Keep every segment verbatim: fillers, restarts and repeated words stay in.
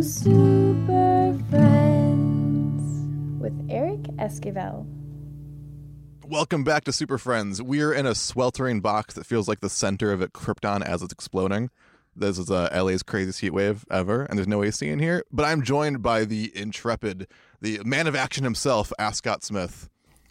Super Friends with Eric Esquivel. Welcome back to Super Friends. We're in a sweltering box that feels like the center of a Krypton as it's exploding. This is uh, L A's craziest heat wave ever, and there's no A C in here. But I'm joined by the intrepid, the man of action himself, Ascot Smith.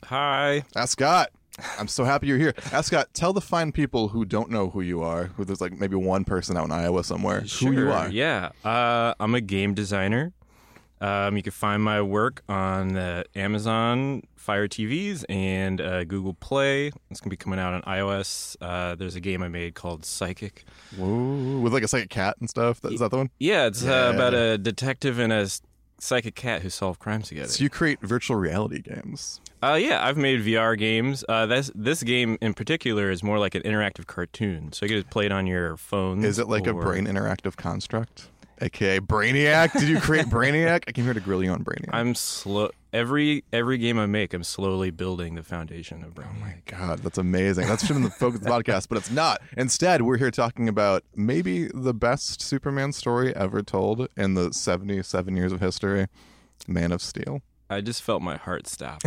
Hi. Ascot, I'm so happy you're here. Ascot, tell the fine people who don't know who you are, who there's like maybe one person out in Iowa somewhere, Sure, who you are. Yeah. Uh, I'm a game designer. Um, you can find my work on uh, Amazon Fire T Vs and uh, Google Play. It's going to be coming out on iOS. Uh, there's a game I made called Psychic. Whoa, with like a psychic cat and stuff. Is that the one? Yeah, it's Yeah. Uh, about a detective and a psychic cat who solve crimes together. So you create virtual reality games. Uh, yeah, I've made V R games. Uh, this, this game in particular is more like an interactive cartoon. So you get to play it on your phone. Is it like a or... brain interactive construct? A K A Brainiac? Did you create Brainiac? I came here to grill you on Brainiac. I'm slow. Every every game I make, I'm slowly building the foundation of Brainiac. Oh my God, that's amazing. That's should have been the focus of the podcast, but it's not. Instead, we're here talking about maybe the best Superman story ever told in the seventy-seven years of history, Man of Steel. I just felt my heart stop.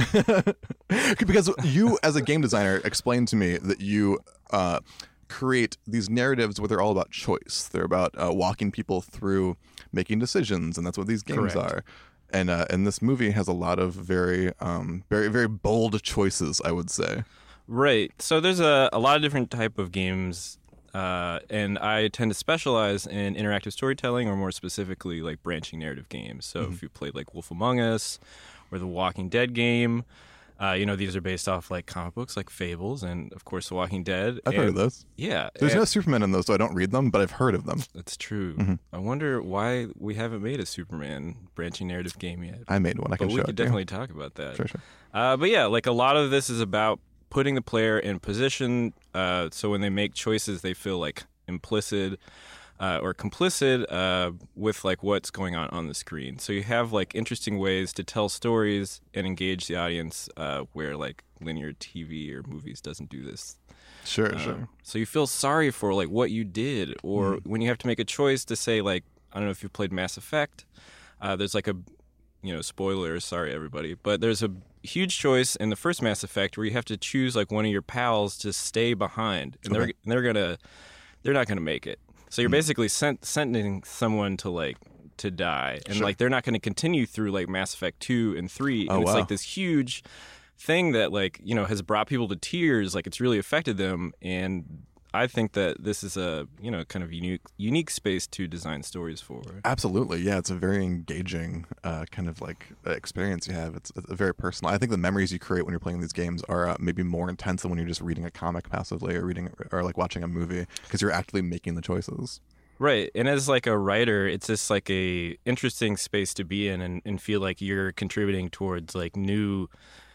Because you, as a game designer, explained to me that you uh, create these narratives where they're all about choice. They're about uh, walking people through making decisions, and that's what these games Correct. are. And uh, and this movie has a lot of very, um, very, very bold choices, I would say. Right. So there's a, a lot of different type of games, uh, and I tend to specialize in interactive storytelling, or more specifically, like branching narrative games. So Mm-hmm. if you played like Wolf Among Us or the Walking Dead game, uh, you know, these are based off like comic books like Fables and, of course, The Walking Dead. I've and, heard of those. Yeah. There's and- no Superman in those, so I don't read them, but I've heard of them. That's true. Mhm. I wonder why we haven't made a Superman branching narrative game yet. I made one. I can But show we it could to you. definitely talk about that. Sure, sure. Uh, but yeah, like a lot of this is about putting the player in position, uh, so when they make choices, they feel like implicit uh, or complicit uh, with like what's going on on the screen. So you have like interesting ways to tell stories and engage the audience, uh, where like linear T V or movies doesn't do this. Sure, Uh, sure. So you feel sorry for like what you did, or when you have to make a choice to say like, I don't know if you've played Mass Effect. Uh, there's like a, you know, spoilers. Sorry everybody, but there's a huge choice in the first Mass Effect where you have to choose like one of your pals to stay behind, and Okay. they're and they're gonna, they're not gonna make it. So you're basically sent, sentencing someone to like to die, and Sure. like they're not going to continue through like Mass Effect two and three, and Oh, it's wow. like this huge thing that like you know has brought people to tears. Like it's really affected them, and I think that this is a you know kind of unique unique space to design stories for. Absolutely, yeah. It's a very engaging uh, kind of like uh, experience you have. It's, it's very personal. I think the memories you create when you're playing these games are uh, maybe more intense than when you're just reading a comic passively or reading or like watching a movie because you're actively making the choices. Right, and as like a writer, it's just like a interesting space to be in, and, and feel like you're contributing towards like new,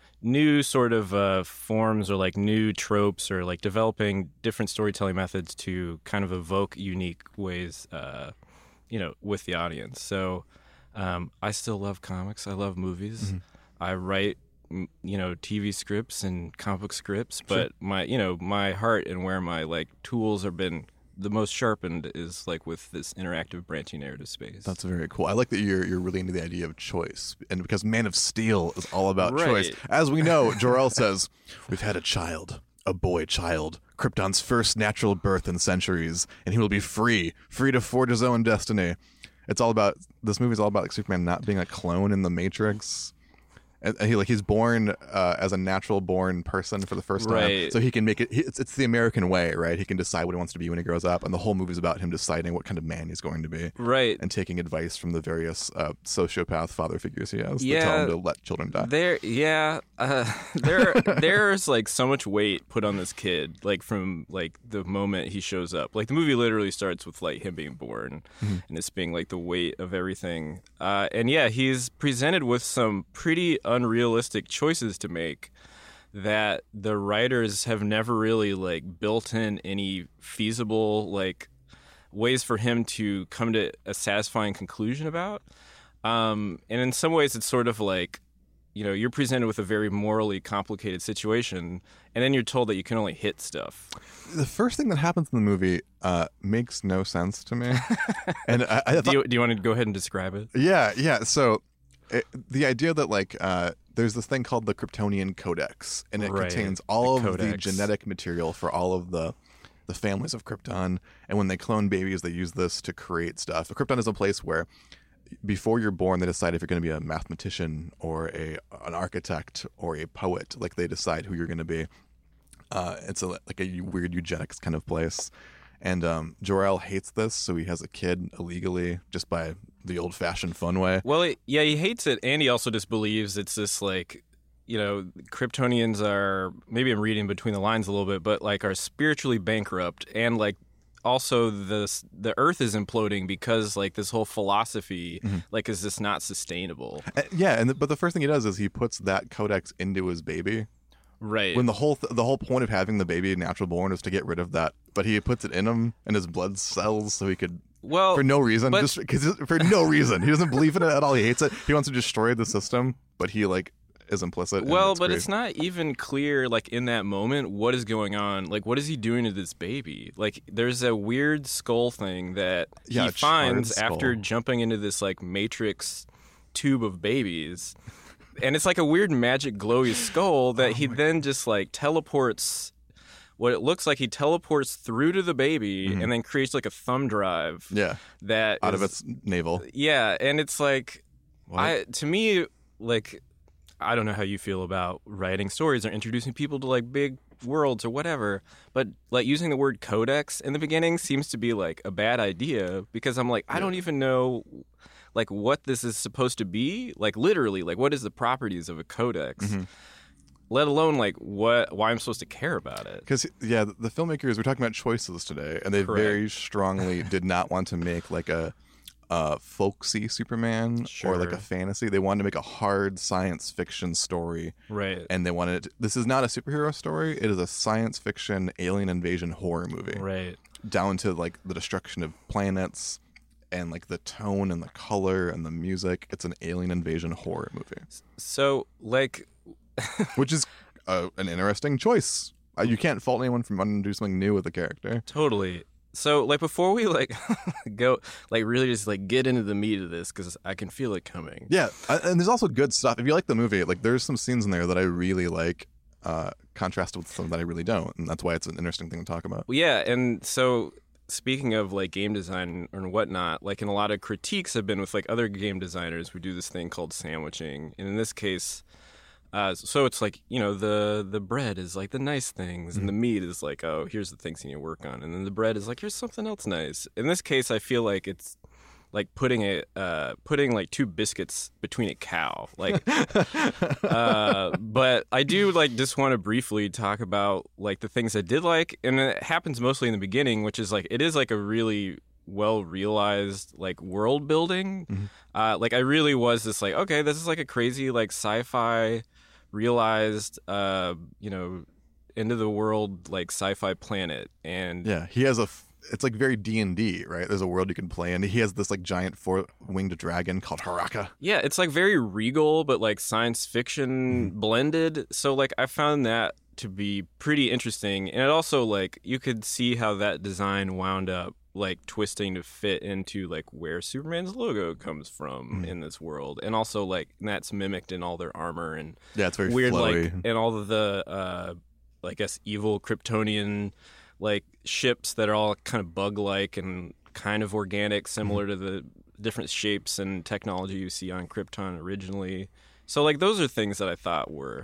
new sort of uh, forms or like new tropes or like developing different storytelling methods to kind of evoke unique ways, uh, you know, with the audience. So um, I still love comics. I love movies. Mm-hmm. I write, m- you know, T V scripts and comic book scripts, but Sure. my, you know, my heart and where my like tools have been the most sharpened is like with this interactive branching narrative space. That's very cool. I like that you're you're really into the idea of choice, and because Man of Steel is all about Right. choice. As we know, Jor-El says, "We've had a child, a boy child, Krypton's first natural birth in centuries, and he will be free, free to forge his own destiny." It's all about this movie's all about like Superman not being a clone in the Matrix. And he like he's born uh, as a natural born person for the first time, Right. so he can make it. He, it's, it's the American way, right? He can decide what he wants to be when he grows up, and the whole movie's about him deciding what kind of man he's going to be, Right. and taking advice from the various uh, sociopath father figures he has that Yeah. tell him to let children die. There, yeah, uh, there, there's like so much weight put on this kid, like from like the moment he shows up. Like the movie literally starts with like him being born, and it's being like the weight of everything. Uh, and yeah, he's presented with some pretty unrealistic choices to make that the writers have never really like built in any feasible like ways for him to come to a satisfying conclusion about. Um, and in some ways, it's sort of like you know, you're presented with a very morally complicated situation, and then you're told that you can only hit stuff. The first thing that happens in the movie uh, makes no sense to me. and I, I thought, do, you, do you want to go ahead and describe it? Yeah, yeah. So it, the idea that like uh, there's this thing called the Kryptonian Codex, and it Right, contains all the of the codex. genetic material for all of the the families of Krypton. And when they clone babies, they use this to create stuff. Krypton is a place where before you're born, they decide if you're going to be a mathematician or a an architect or a poet. Like they decide who you're going to be. Uh, it's a, like a weird eugenics kind of place. And um, Jor-El hates this, so he has a kid illegally just by the old-fashioned fun way. Well, it, yeah, he hates it, and he also just believes it's this, like, you know, Kryptonians are, maybe I'm reading between the lines a little bit, but, like, are spiritually bankrupt, and, like, also this the Earth is imploding because, like, this whole philosophy, mm-hmm. like, is just not sustainable. Uh, yeah, and the, but the first thing he does is he puts that codex into his baby. Right. When the whole th- the whole point of having the baby natural born is to get rid of that, but he puts it in him in his blood cells so he could, well, for no reason, but, just cause, for no reason. He doesn't believe in it at all. He hates it. He wants to destroy the system, but he like is implicit. Well, it's but great. it's not even clear, like in that moment, what is going on. Like, what is he doing to this baby? Like, there's a weird skull thing that Yeah, he a charred finds skull. after jumping into this like matrix tube of babies. And it's like a weird magic glowy skull that Oh he then just like teleports. What it looks like he teleports through to the baby Mhm. and then creates like a thumb drive. yeah that out is, of its navel. Yeah, and it's like, What? I to me, like, I don't know how you feel about writing stories or introducing people to like big worlds or whatever, but like using the word codex in the beginning seems to be like a bad idea because I'm like, I Yeah. don't even know like what this is supposed to be, like literally, like what is the properties of a codex, Mhm. let alone like what why I'm supposed to care about it. Because yeah, the, the filmmakers were talking about choices today, and they Correct. very strongly did not want to make like a, a folksy Superman or like Sure. a fantasy. They wanted to make a hard science fiction story, Right. and they wanted it, this is not a superhero story. It is a science fiction alien invasion horror movie, Right. down to like the destruction of planets and like the tone and the color and the music. It's an alien invasion horror movie, So like which is uh, an interesting choice. Uh, you can't fault anyone for wanting to do something new with the character. Totally. So, like, before we like go, like, really just like get into the meat of this, because I can feel it coming. Yeah, uh, and there's also good stuff. If you like the movie, like there's some scenes in there that I really like, uh, contrasted with some that I really don't, and that's why it's an interesting thing to talk about. Well, yeah, and so speaking of like game design and whatnot, like, in a lot of critiques have been with like other game designers who do this thing called sandwiching, and in this case. Uh, so it's like, you know, the the bread is like the nice things, and the meat is like, oh, here's the things you need to work on, and then the bread is like, here's something else nice. In this case, I feel like it's like putting a uh, putting like two biscuits between a cow, like. uh, but I do like just want to briefly talk about like the things I did like, and it happens mostly in the beginning, which is like it is like a really well realized like world building. Mhm. Uh, like I really was just like, okay, this is like a crazy like sci-fi realized, uh, you know, end of the world like sci-fi planet, and Yeah, he has a. F- it's like very D and D, right? There's a world you can play in. He has this like giant four-winged dragon called Haraka. yeah, it's like very regal, but like science fiction blended. So like I found that to be pretty interesting, and it also like you could see how that design wound up like twisting to fit into like where Superman's logo comes from Mhm. in this world, and also like that's mimicked in all their armor and Yeah, it's very weird flowy. like and all of the uh I guess evil Kryptonian like ships that are all kind of bug like and kind of organic, similar to the different shapes and technology you see on Krypton originally. So like those are things that I thought were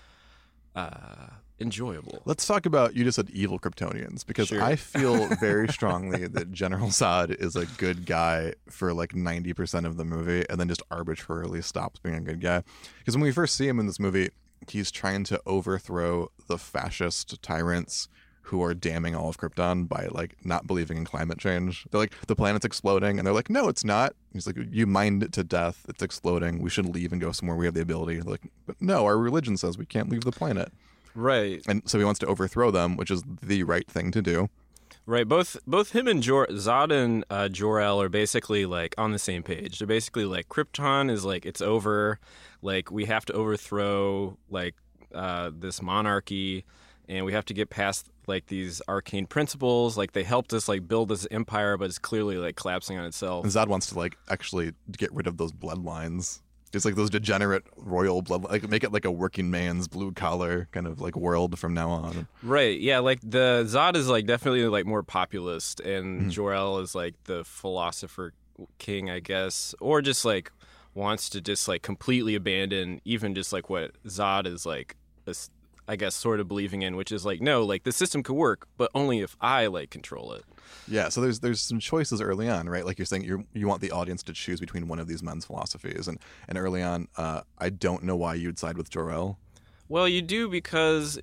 uh enjoyable. Let's talk about, you just said evil Kryptonians, because Sure. I feel very strongly that General Zod is a good guy for like ninety percent of the movie and then just arbitrarily stops being a good guy. Because when we first see him in this movie, he's trying to overthrow the fascist tyrants who are damning all of Krypton by like not believing in climate change. They're like, the planet's exploding, and they're like, no, it's not. He's like, you mined it to death. It's exploding. We should leave and go somewhere we have the ability. They're like, but no, our religion says we can't leave the planet. Right. And so he wants to overthrow them, which is the right thing to do. Right, both both him and Jor- Zod and uh, Jor-El are basically like on the same page. They're basically like Krypton is like it's over, like we have to overthrow like uh, this monarchy, and we have to get past like these arcane principles. Like they helped us like build this empire, but it's clearly like collapsing on itself. And Zod wants to like actually get rid of those bloodlines. It's like those degenerate royal blood, like make it like a working man's blue collar kind of like world from now on. Right, yeah, like the Zod is like definitely like more populist, and Mm-hmm. Jor-El is like the philosopher king, I guess, or just like wants to just like completely abandon even just like what Zod is like, this- I guess, sort of believing in, which is like no, like the system could work, but only if I like control it. Yeah, so there's there's some choices early on, right? Like you're saying, you you want the audience to choose between one of these men's philosophies, and and early on, uh, I don't know why you'd side with Jor-El. Well, you do because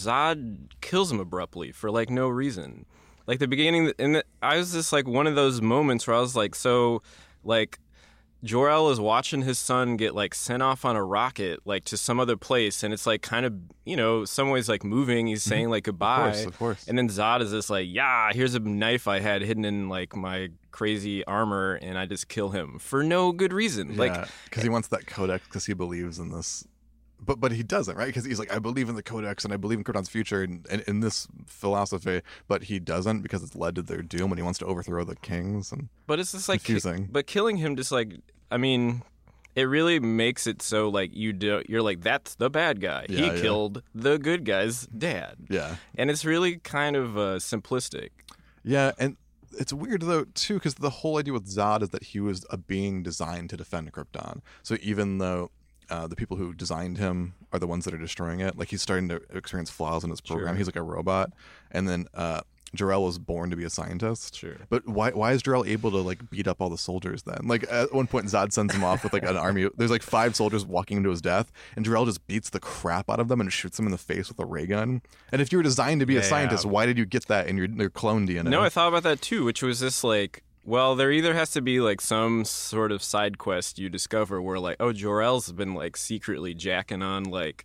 Zod kills him abruptly for like no reason. Like the beginning, and the, I was just like one of those moments where I was like, so, like, Jor-El is watching his son get like sent off on a rocket like to some other place, and it's like kind of, you know, some ways like moving. He's saying like goodbye, Of course, of course. and then Zod is just like, yeah, here's a knife I had hidden in like my crazy armor, and I just kill him for no good reason. Yeah, Like, because he wants that codex because he believes in this. But but he doesn't, right? Because he's like, I believe in the codex and I believe in Krypton's future and, and in this philosophy, but he doesn't because it's led to their doom and he wants to overthrow the kings. And but it's just like, confusing. but killing him just like, I mean, it really makes it so like you do, you're like, that's the bad guy. Yeah, he yeah. killed the good guy's dad. yeah, And it's really kind of uh, simplistic. yeah, and it's weird though too because the whole idea with Zod is that he was a being designed to defend Krypton. So even though uh, the people who designed him are the ones that are destroying it, like he's starting to experience flaws in his program. Sure. He's like a robot, and then uh, Jor-El was born to be a scientist. Sure. But why why is Jor-El able to like beat up all the soldiers then? Like at one point Zod sends him off with like an army. There's like five soldiers walking him to his death, and Jor-El just beats the crap out of them and shoots them in the face with a ray gun. And if you were designed to be a Yeah. scientist, why did you get that in your, your clone D N A? No, I thought about that too, which was just like, well, there either has to be like some sort of side quest you discover where like, oh, Jor-El's been like secretly jacking on like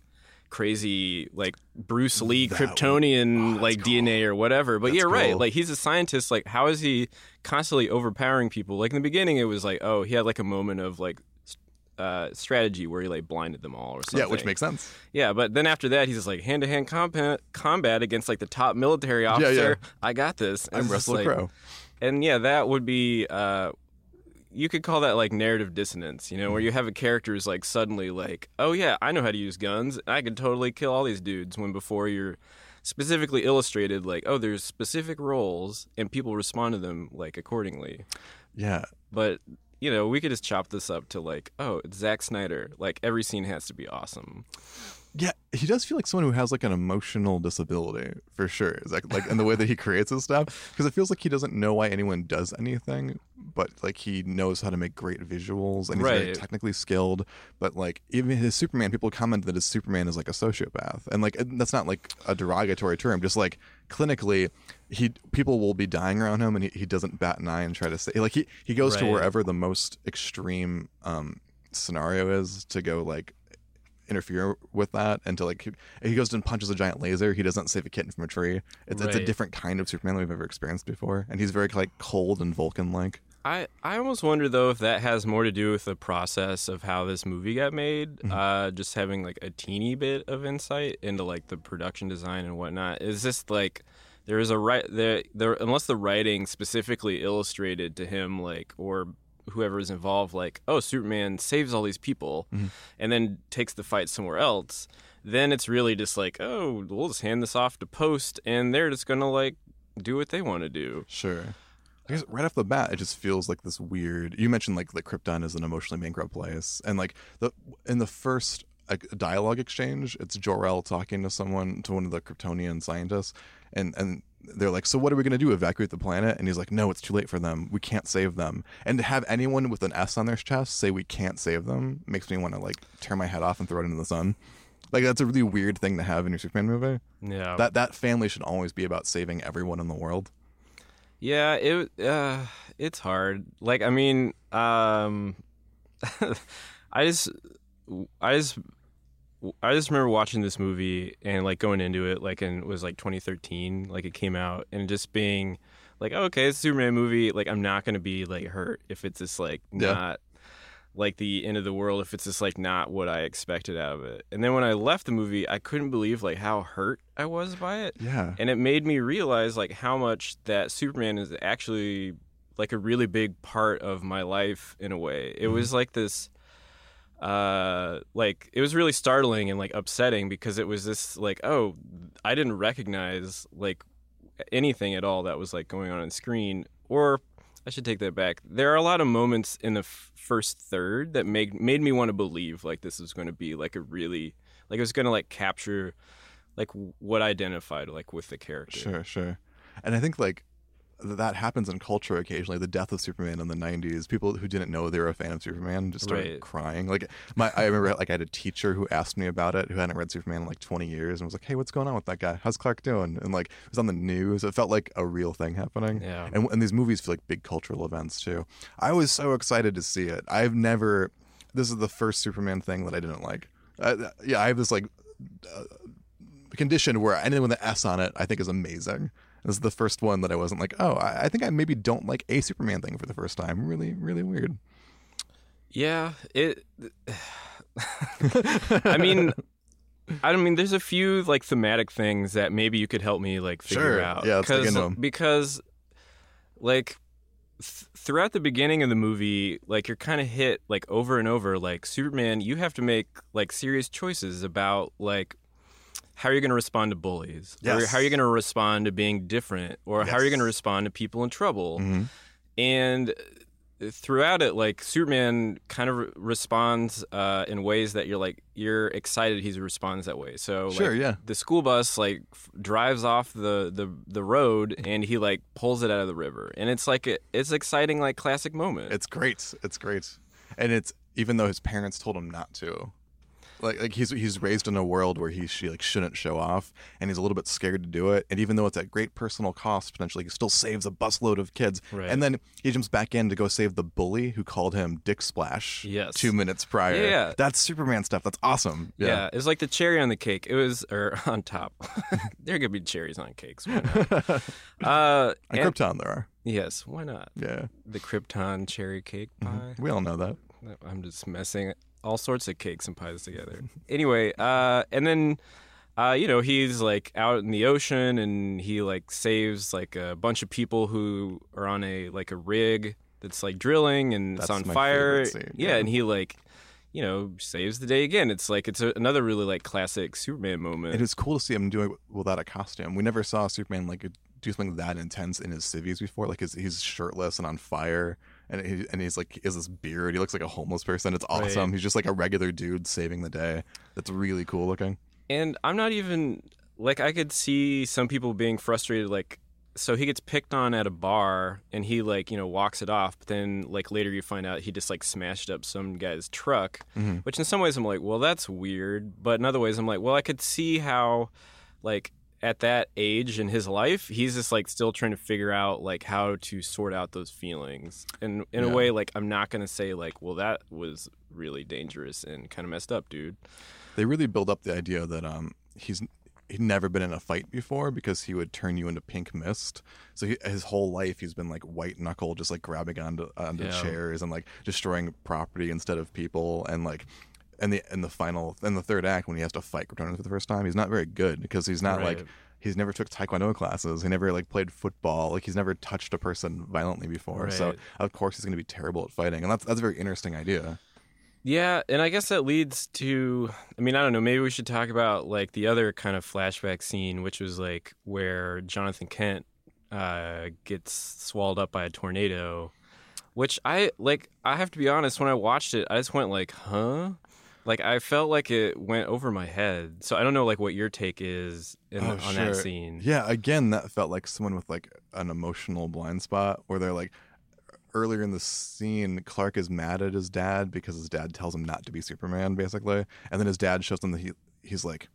crazy like Bruce Lee That would- Kryptonian oh, that's like D N A or whatever. But That's you're right. cool. Like he's a scientist. Like how is he constantly overpowering people? Like in the beginning, it was like, oh, he had like a moment of like s- uh, strategy where he like blinded them all or something. Yeah, which makes sense. Yeah, but then after that, he's just like hand to hand combat combat against like the top military yeah. officer. I got this. And I'm it's just Russell like- Crowe. and yeah, that would be, uh, you could call that like narrative dissonance, you know, where you have a character who's like suddenly like, oh yeah, I know how to use guns. I could totally kill all these dudes. When before you're specifically illustrated like, oh, there's specific roles and people respond to them like accordingly. Yeah. But, you know, we could just chop this up to like, oh, it's Zack Snyder. Like every scene has to be awesome. Yeah, he does feel like someone who has like an emotional disability for sure. Is like like in the way that he creates his stuff, because it feels like he doesn't know why anyone does anything, but like he knows how to make great visuals and he's very Right. technically skilled. But like even his Superman, people comment that his Superman is like a sociopath, and like that's not like a derogatory term. Just like clinically, he people will be dying around him, and he, he doesn't bat an eye and try to say like he he goes to Right. wherever the most extreme um, scenario is to go like interfere with that, and to like he, he goes and punches a giant laser. He doesn't save a kitten from a tree. It's, it's a Right. different kind of Superman than we've ever experienced before, and he's very like cold and Vulcan like. I, I almost wonder though if that has more to do with the process of how this movie got made. Mm-hmm. Uh, just having like a teeny bit of insight into like the production design and whatnot. Is this like there is a right there there unless the writing specifically illustrated to him like or whoever is involved like, oh, Superman saves all these people Mm-hmm. and then takes the fight somewhere else, then it's really just like, oh, we'll just hand this off to Post and they're just gonna like do what they want to do. Sure. I guess right off the bat, it just feels like this weird. You mentioned like that Krypton is an emotionally bankrupt place, and like the in the first like, dialogue exchange, it's Jor-El talking to someone, to one of the Kryptonian scientists, and and they're like, "So what are we gonna do? Evacuate the planet?" And he's like, "No, it's too late for them. We can't save them." And to have anyone with an S on their chest say we can't save them makes me want to like tear my head off and throw it into the sun. Like that's a really weird thing to have in your Superman movie. Yeah. That that family should always be about saving everyone in the world. Yeah, it uh, it's hard. Like, I mean, um, I just, I just I just remember watching this movie and like going into it like and it was like twenty thirteen, like it came out, and just being like, oh, okay, it's a Superman movie. Like I'm not gonna be like hurt if it's just like Yeah. not like the end of the world, if it's just like not what I expected out of it. And then when I left the movie, I couldn't believe like how hurt I was by it. Yeah. And it made me realize like how much that Superman is actually like a really big part of my life in a way. It Mhm. was like this uh like it was really startling and like upsetting because it was this like, oh, I didn't recognize like anything at all that was like going on on screen. Or I should take that back. There are a lot of moments in the f- first third that made made me want to believe like this was going to be like a really like it was going to like capture like what I identified like with the character. Sure, sure. And I think like th- that happens in culture occasionally. The death of Superman in the nineties, people who didn't know they were a fan of Superman just started Right. crying. Like my, I remember like I had a teacher who asked me about it, who hadn't read Superman in like twenty years, and was like, "Hey, what's going on with that guy? How's Clark doing?" And like it was on the news. It felt like a real thing happening. Yeah. And and these movies feel like big cultural events too. I was so excited to see it. I've never. This is the first Superman thing that I didn't like. Uh, yeah, I have this like. Uh, condition where anything with an S on it I think is amazing. This is the first one that I wasn't like, oh, I, I think I maybe don't like a Superman thing for the first time. Really, really weird. Yeah, it I mean I mean there's a few like thematic things that maybe you could help me like figure Sure. out. Yeah, let's dig 'Cause- into 'em. Because like th- throughout the beginning of the movie, like you're kind of hit like over and over like Superman, you have to make like serious choices about like how are you going to respond to bullies? Or Yes. how are you going to respond to being different? Or how are you going to Yes. respond to people in trouble? Mhm. And throughout it, like Superman kind of re- responds uh, in ways that you're like you're excited he responds that way. So Sure, like, yeah. the school bus like f- drives off the, the the road and he like pulls it out of the river, and it's like a, it's exciting like classic moment. It's great. It's great. And it's even though his parents told him not to. Like, like he's he's raised in a world where he she like shouldn't show off, and he's a little bit scared to do it. And even though it's at great personal cost, potentially, he still saves a busload of kids. Right. And then he jumps back in to go save the bully who called him Dick Splash. Yes. two minutes prior. Yeah. That's Superman stuff. That's awesome. yeah. Yeah. It's like the cherry on the cake. It was or on top. There could be cherries on cakes. Why not? uh, On and- Krypton, there are. yes, why not? Yeah. The Krypton cherry cake pie. We all know that. I'm just messing all sorts of cakes and pies together. Anyway, uh, and then, uh, you know, he's like out in the ocean and he like saves like a bunch of people who are on a like a rig that's like drilling and it's That's on my fire. favorite scene, yeah, yeah. and he like, you know, saves the day again. It's like it's a, another really like classic Superman moment. It is cool to see him doing it without a costume. We never saw Superman like do something that intense in his civvies before. Like his, he's shirtless and on fire, and he, and he's like he has this beard. He looks like a homeless person. It's awesome. Right. He's just like a regular dude saving the day. That's really cool looking. And I'm not even like I could see some people being frustrated like so he gets picked on at a bar and he like, you know, walks it off, but then like later you find out he just like smashed up some guy's truck, Mhm. which in some ways I'm like, well, that's weird, but in other ways I'm like, well, I could see how like at that age in his life, he's just like still trying to figure out like how to sort out those feelings. And in Yeah. a way like I'm not going to say like, well, that was really dangerous and kind of messed up, dude. They really build up the idea that um he's he'd never been in a fight before because he would turn you into pink mist. So he, his whole life he's been like white knuckle, just like grabbing onto onto Yeah. chairs and like destroying property instead of people. And like in the in the final in the third act when he has to fight Kryptonians for the first time, he's not very good because he's not Right. like he's never took taekwondo classes. He never like played football. Like he's never touched a person violently before. So Right. of course he's going to be terrible at fighting, and that's that's a very interesting idea. Yeah, and I guess that leads to I mean, I don't know, maybe we should talk about like the other kind of flashback scene, which was like where Jonathan Kent uh, gets swallowed up by a tornado, which I like I have to be honest, when I watched it, I just went like, "Huh?" Like I felt like it went over my head. So I don't know like what your take is in, Oh, on sure. that scene. Yeah, again, that felt like someone with like an emotional blind spot where they're like, earlier in the scene, Clark is mad at his dad because his dad tells him not to be Superman, basically. And then his dad shows him that he he's like,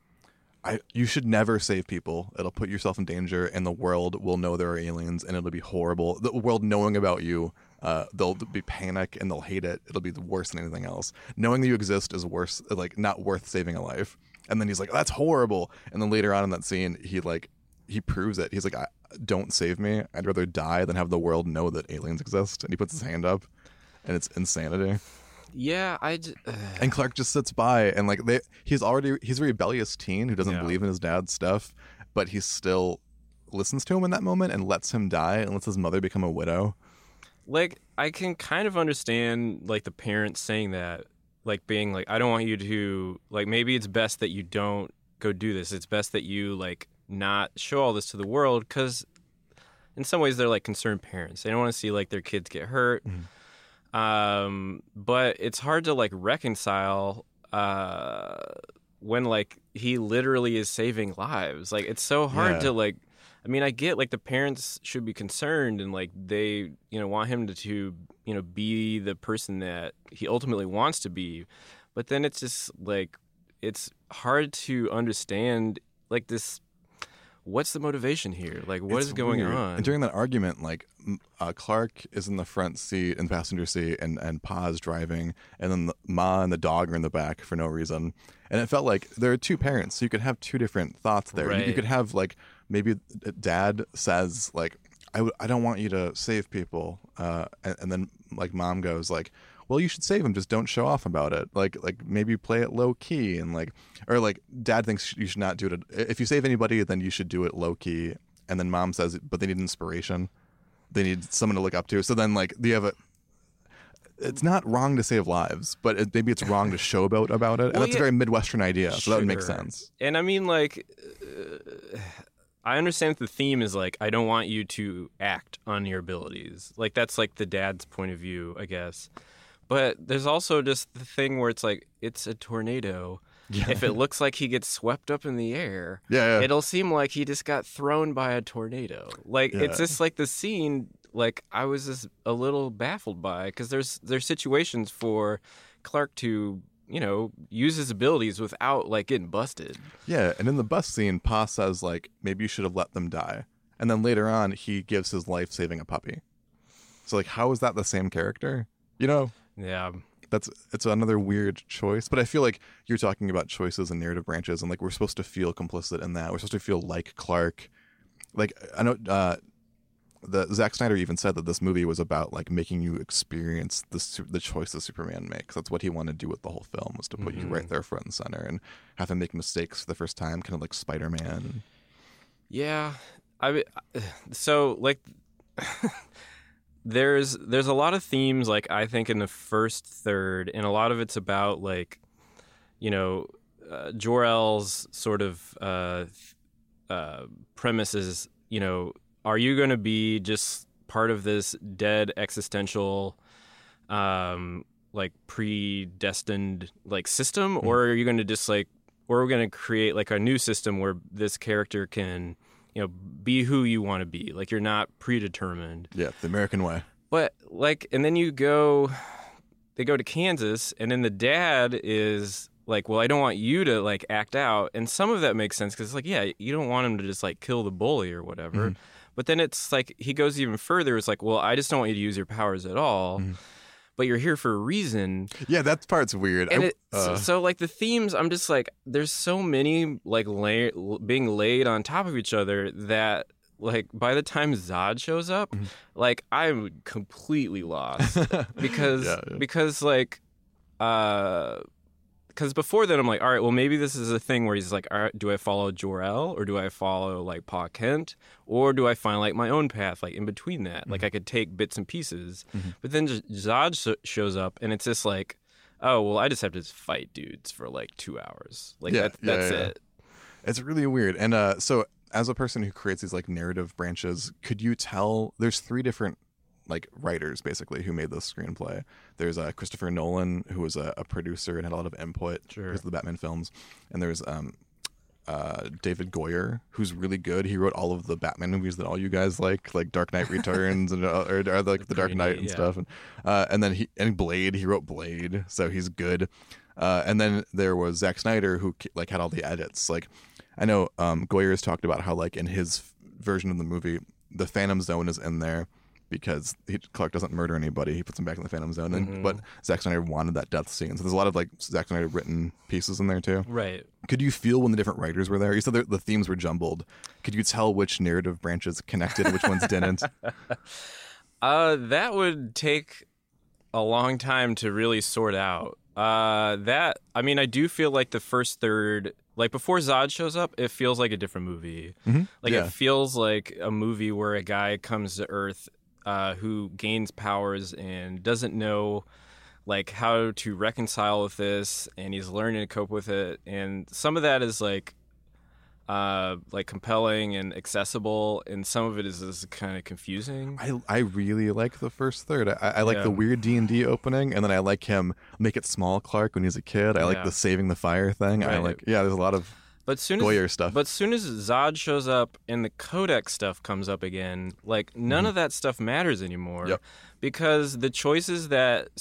I you should never save people. It'll put yourself in danger, and the world will know there are aliens, and it'll be horrible. The world knowing about you, uh, they'll be panic and they'll hate it. It'll be worse than anything else. Knowing that you exist is worse, like not worth saving a life. And then he's like, that's horrible. And then later on in that scene, he like he proves it. He's like, I, don't save me. I'd rather die than have the world know that aliens exist. And he puts his hand up, and it's insanity. Yeah, I. J- uh, and Clark just sits by, and like they, he's already he's a rebellious teen who doesn't Yeah. believe in his dad's stuff, but he still listens to him in that moment and lets him die and lets his mother become a widow. like, I can kind of understand like the parents saying that, like being like, I don't want you to like. Maybe it's best that you don't go do this. It's best that you like not show all this to the world, because in some ways they're like concerned parents. They don't want to see like their kids get hurt. Mm-hmm. Um, but it's hard to like reconcile uh, when like he literally is saving lives. Like it's so hard Yeah. to like. I mean, I get like the parents should be concerned and like they, you know, want him to, to, you know, be the person that he ultimately wants to be. But then it's just like, it's hard to understand like this. What's the motivation here? Like, what It's is going weird. on? And during that argument, like uh, Clark is in the front seat, in the passenger seat, and and Pa's driving, and then the, Ma and the dog are in the back for no reason. And it felt like there are two parents, so you could have two different thoughts there. You, you Right. could have like maybe Dad says like, I, w- I don't want you to save people, uh, and, and then like Mom goes like, well, you should save him, just don't show off about it. Like like maybe play it low key, and like or like Dad thinks you should not do it. If you save anybody, then you should do it low key. And then Mom says, but they need inspiration. They need someone to look up to. So then like you have a. It's not wrong to save lives, but it, maybe it's wrong to show about about it, and Well, that's yeah. a very Midwestern idea. So that would make Sure. sense. And I mean, like, uh, I understand that the theme is like, I don't want you to act on your abilities. Like, that's like the dad's point of view, I guess. But there's also just the thing where it's like, it's a tornado. Yeah. If it looks like he gets swept up in the air, Yeah, yeah. it'll seem like he just got thrown by a tornado. Like, Yeah. it's just like the scene, like, I was just a little baffled by, because there's, there's situations for Clark to, you know, use his abilities without, like, getting busted. Yeah, and in the bus scene, Pa says like maybe you should have let them die, and then later on he gives his life saving a puppy. So like, how is that the same character? You know, Yeah. that's it's another weird choice. But I feel like you're talking about choices and narrative branches, and like we're supposed to feel complicit in that. We're supposed to feel like Clark. Like I know uh, the Zack Snyder even said that this movie was about like making you experience the su- the choice that Superman makes. That's what he wanted to do with the whole film, was to put Mhm. you right there front and center and have him make mistakes for the first time, kind of like Spider-Man. Yeah. I mean, so, like, there's there's a lot of themes, like, I think in the first third, and a lot of it's about, like, you know, uh, Jor-El's sort of uh, uh, premise is, you know, are you going to be just part of this dead existential, um, like, predestined, like, system, Mm-hmm. or are you going to just, like, or are we going to create, like, a new system where this character can, you know, be who you want to be? Like, you're not predetermined. Yeah, the American way. But, like, and then you go, they go to Kansas, and then the dad is like, well, I don't want you to, like, act out. And some of that makes sense because, like, yeah, you don't want him to just, like, kill the bully or whatever. Mm-hmm. But then it's like, he goes even further. It's like, well, I just don't want you to use your powers at all. Mm-hmm. But you're here for a reason. Yeah, that part's weird. And I- it, so, uh, so, like, the themes, I'm just like, there's so many, like, lay, being laid on top of each other that, like, by the time Zod shows up, Mm-hmm. like, I'm completely lost. because, Yeah, yeah. because, like, uh, because before then I'm like, all right, well, maybe this is a thing where he's like, all right, do I follow Jor-El or do I follow, like, Pa Kent, or do I find, like, my own path, like, in between that? Mm-hmm. Like, I could take bits and pieces. But then Z- Zod sh- shows up, and it's just like, oh, well, I just have to fight dudes for, like, two hours. Like, Yeah, that, yeah, that's yeah. it. It's really weird. And uh, so, as a person who creates these like narrative branches, could you tell there's three different like writers basically who made this screenplay? There's uh, Christopher Nolan, who was a, a producer and had a lot of input Sure. because of the Batman films, and there's um, uh, David Goyer, who's really good. He wrote all of the Batman movies that all you guys like, like Dark Knight Returns and uh, or, or like the Dark Greeny, Knight and yeah. stuff. And uh, and then he and Blade, he wrote Blade, so he's good. Uh, and then there was Zack Snyder, who like had all the edits. Like I know um, Goyer has talked about how like in his version of the movie, the Phantom Zone is in there, because he, Clark doesn't murder anybody. He puts him back in the Phantom Zone. And Mhm. but Zack Snyder wanted that death scene, so there's a lot of like Zack Snyder written pieces in there too. Right. Could you feel when the different writers were there? You said the, the themes were jumbled. Could you tell which narrative branches connected and which ones didn't? Uh, that would take a long time to really sort out. Uh, that I mean, I do feel like the first third, like before Zod shows up, it feels like a different movie. Mm-hmm. Like Yeah. it feels like a movie where a guy comes to Earth, uh, who gains powers and doesn't know, like how to reconcile with this, and he's learning to cope with it. And some of that is like, uh, like compelling and accessible, and some of it is, is kind of confusing. I I really like the first third. I, I like Yeah. the weird D and D opening, and then I like him make it small Clark when he's a kid. I like Yeah. the saving the fire thing. I Right. like yeah. There's a lot of But soon as Goyer stuff. But soon as Zod shows up and the Codex stuff comes up again, like none of that stuff matters anymore. Yep. Because the choices that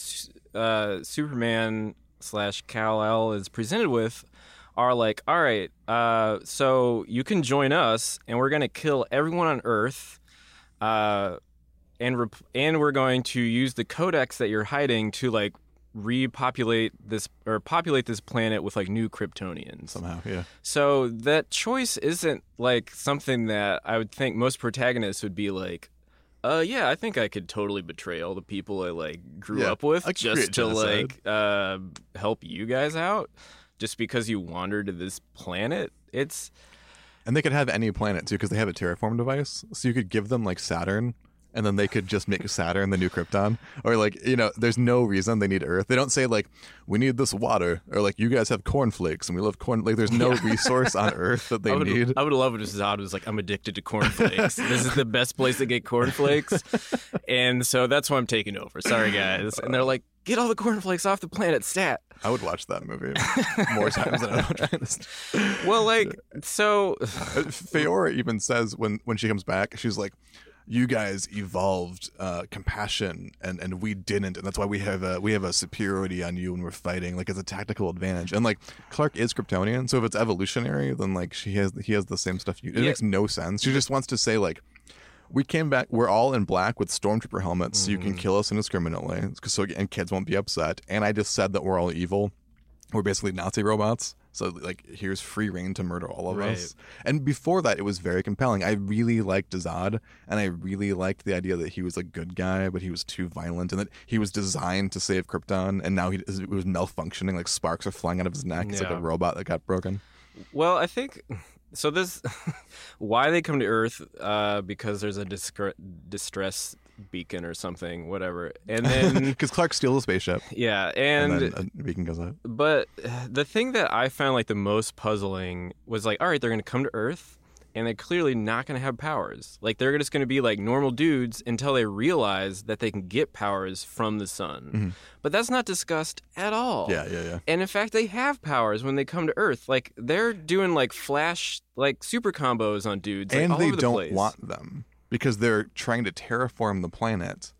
uh, Superman slash Kal-El is presented with are like, all right, uh, so you can join us, and we're gonna kill everyone on Earth, uh, and rep- and we're going to use the Codex that you're hiding to like repopulate this or populate this planet with like new Kryptonians. somehow yeah. So that choice isn't like something that I would think most protagonists would be like, uh yeah, I think I could totally betray all the people I like grew Yeah, up with I could create just to genocide. like uh help you guys out just because you wandered to this planet. It's And they could have any planet too, because they have a terraform device. So you could give them like Saturn, and then they could just make Saturn the new Krypton. Or like, you know, there's no reason they need Earth. They don't say like, we need this water, or like, you guys have cornflakes and we love corn. Like, there's no resource on Earth that they I would, need. I would love it if Zod was like, I'm addicted to cornflakes. This is the best place to get cornflakes. And so that's why I'm taking over. Sorry, guys. And they're like, get all the cornflakes off the planet, stat. I would watch that movie more times than I would watch this. Well, like, so Feora even says when, when she comes back, she's like, you guys evolved uh, compassion and, and we didn't, and that's why we have a we have a superiority on you when we're fighting. Like, it's a tactical advantage. And like, Clark is Kryptonian, so if it's evolutionary, then like she has he has the same stuff. You, it Yeah. makes no sense. She just wants to say like, we came back, we're all in black with stormtrooper helmets, so you can kill us indiscriminately, so and kids won't be upset. And I just said that we're all evil. We're basically Nazi robots. So like, here's free reign to murder all of Right. us. And before that, it was very compelling. I really liked Zod, and I really liked the idea that he was a good guy, but he was too violent, and that he was designed to save Krypton, and now he it was malfunctioning. Like, sparks are flying out of his neck. It's like Yeah. a robot that got broken. Well, I think so. This why they come to Earth uh, because there's a discre- distress beacon or something, whatever, and then Because Clark steals a spaceship, yeah, and, and, then a beacon goes out. but the thing that I found like the most puzzling was like, all right, they're going to come to Earth, and they're clearly not going to have powers. Like, they're just going to be like normal dudes until they realize that they can get powers from the sun. But that's not discussed at all. Yeah, yeah, yeah. And in fact, they have powers when they come to Earth. Like, they're doing like flash, like super combos on dudes, like, And all they over the don't place. want them because they're trying to terraform the planet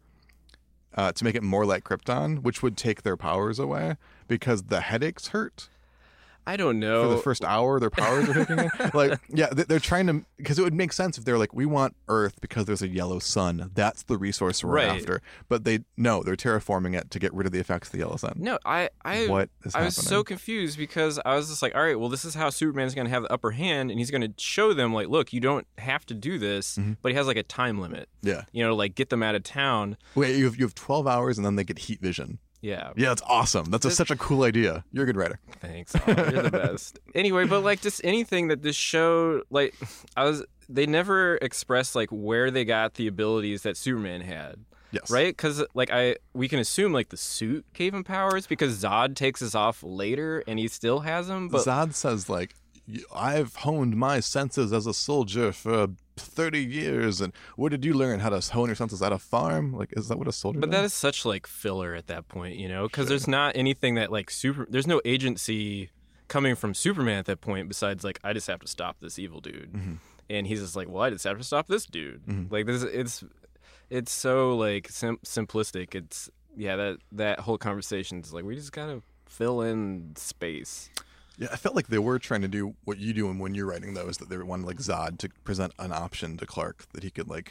uh, to make it more like Krypton, which would take their powers away because the headaches hurt. I don't For know. the first hour, their powers are kicking in. Like, yeah, they- they're trying to, because it would make sense if they're like, we want Earth because there's a yellow sun. That's the resource we're Right. after. But they, no, they're terraforming it to get rid of the effects of the yellow sun. No, I, I, What is I was happening? so confused because I was just like, all right, well, this is how Superman's going to have the upper hand, and he's going to show them, like, look, you don't have to do this, Mm-hmm. but he has like a time limit. Yeah. You know, like get them out of town. Wait, you have, you have twelve hours and then they get heat vision. Yeah. Yeah, it's awesome. That's a, such a cool idea. You're a good writer. Thanks. Oh, you're the best. Anyway, but like just anything that this show, like, I was, they never expressed like where they got the abilities that Superman had. Yes. Right? Because like I, we can assume like the suit gave him powers because Zod takes us off later and he still has them. But Zod says, like, I've honed my senses as a soldier for thirty years. And where did you learn how to hone your senses at a farm? Like, is that what a soldier But does? that is such like filler at that point, you know, because there's not anything that like super. There's no agency coming from Superman at that point besides like I just have to stop this evil dude, Mm-hmm. and he's just like, well, I just have to stop this dude. Like this, it's it's so like sim- simplistic. It's yeah that that whole conversation is like we just gotta fill in space. Yeah, I felt like they were trying to do what you do when you're writing those, that they wanted like Zod to present an option to Clark that he could like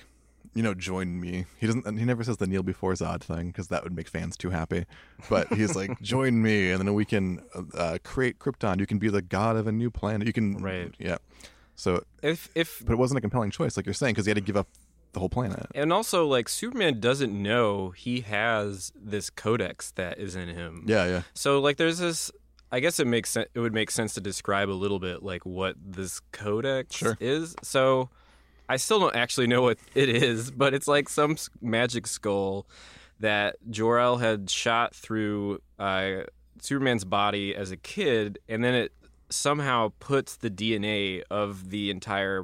you know, join me. He doesn't. He never says the kneel before Zod thing because that would make fans too happy. But he's like, join me, and then we can uh, create Krypton. You can be the god of a new planet. You can, Right. Yeah. So If if but it wasn't a compelling choice, like you're saying, because he had to give up the whole planet. and also like Superman doesn't know he has this codex that is in him. Yeah, yeah. So like there's this. I guess it makes sense. It would make sense to describe a little bit like what this codex Sure. is. So I still don't actually know what it is, but it's like some s- magic skull that Jor-El had shot through uh, Superman's body as a kid, and then it somehow puts the D N A of the entire,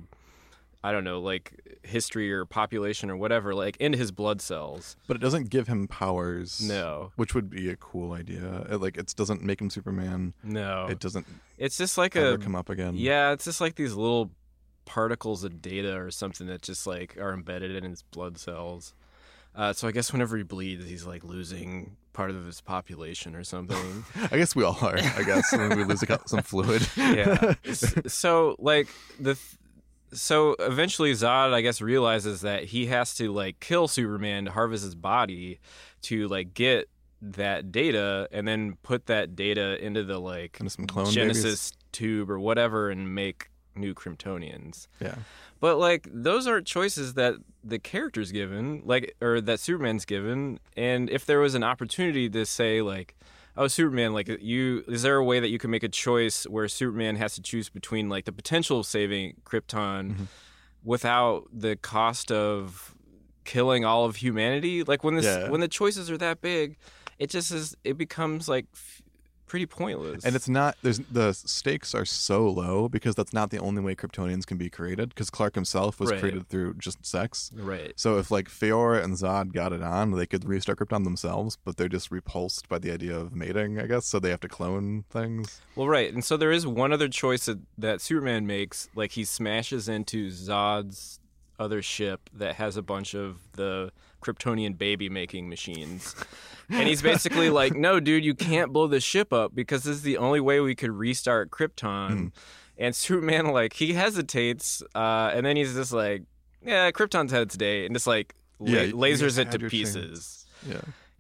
I don't know, like history or population or whatever, like into his blood cells. But it doesn't give him powers. No. Which would be a cool idea. It, like, it doesn't make him Superman. No. It doesn't It's just like ever a come up again. Yeah, it's just like these little particles of data or something that just like are embedded in his blood cells. Uh, so I guess whenever he bleeds, he's like losing part of his population or something. I guess we all are. I guess when we lose a, cou- some fluid. Yeah. S- so like the. Th- so eventually Zod, I guess, realizes that he has to like kill Superman to harvest his body to like get that data and then put that data into the like Into some clone Genesis tube or whatever and make new Kryptonians. Yeah. But like those aren't choices that the character's given, like or that Superman's given. And if there was an opportunity to say like, oh, Superman, like you, is there a way that you can make a choice where Superman has to choose between like the potential of saving Krypton Mm-hmm. without the cost of killing all of humanity? Like when this, Yeah. when the choices are that big, it just is. It becomes like f- pretty pointless. And it's not, there's the stakes are so low because that's not the only way Kryptonians can be created, because Clark himself was Right. created through just sex. right. So if like Feora and Zod got it on, they could restart Krypton themselves, but they're just repulsed by the idea of mating, I guess, so they have to clone things. Well, right. And so there is one other choice that, that Superman makes. Like he smashes into Zod's other ship that has a bunch of the Kryptonian baby making machines. And he's basically like, no, dude, you can't blow this ship up because this is the only way we could restart Krypton. Mm. And Superman, like, he hesitates. Uh, and then he's just like, yeah, Krypton's had its day. And just like la- Yeah, you lasers just it had to your pieces. Yeah.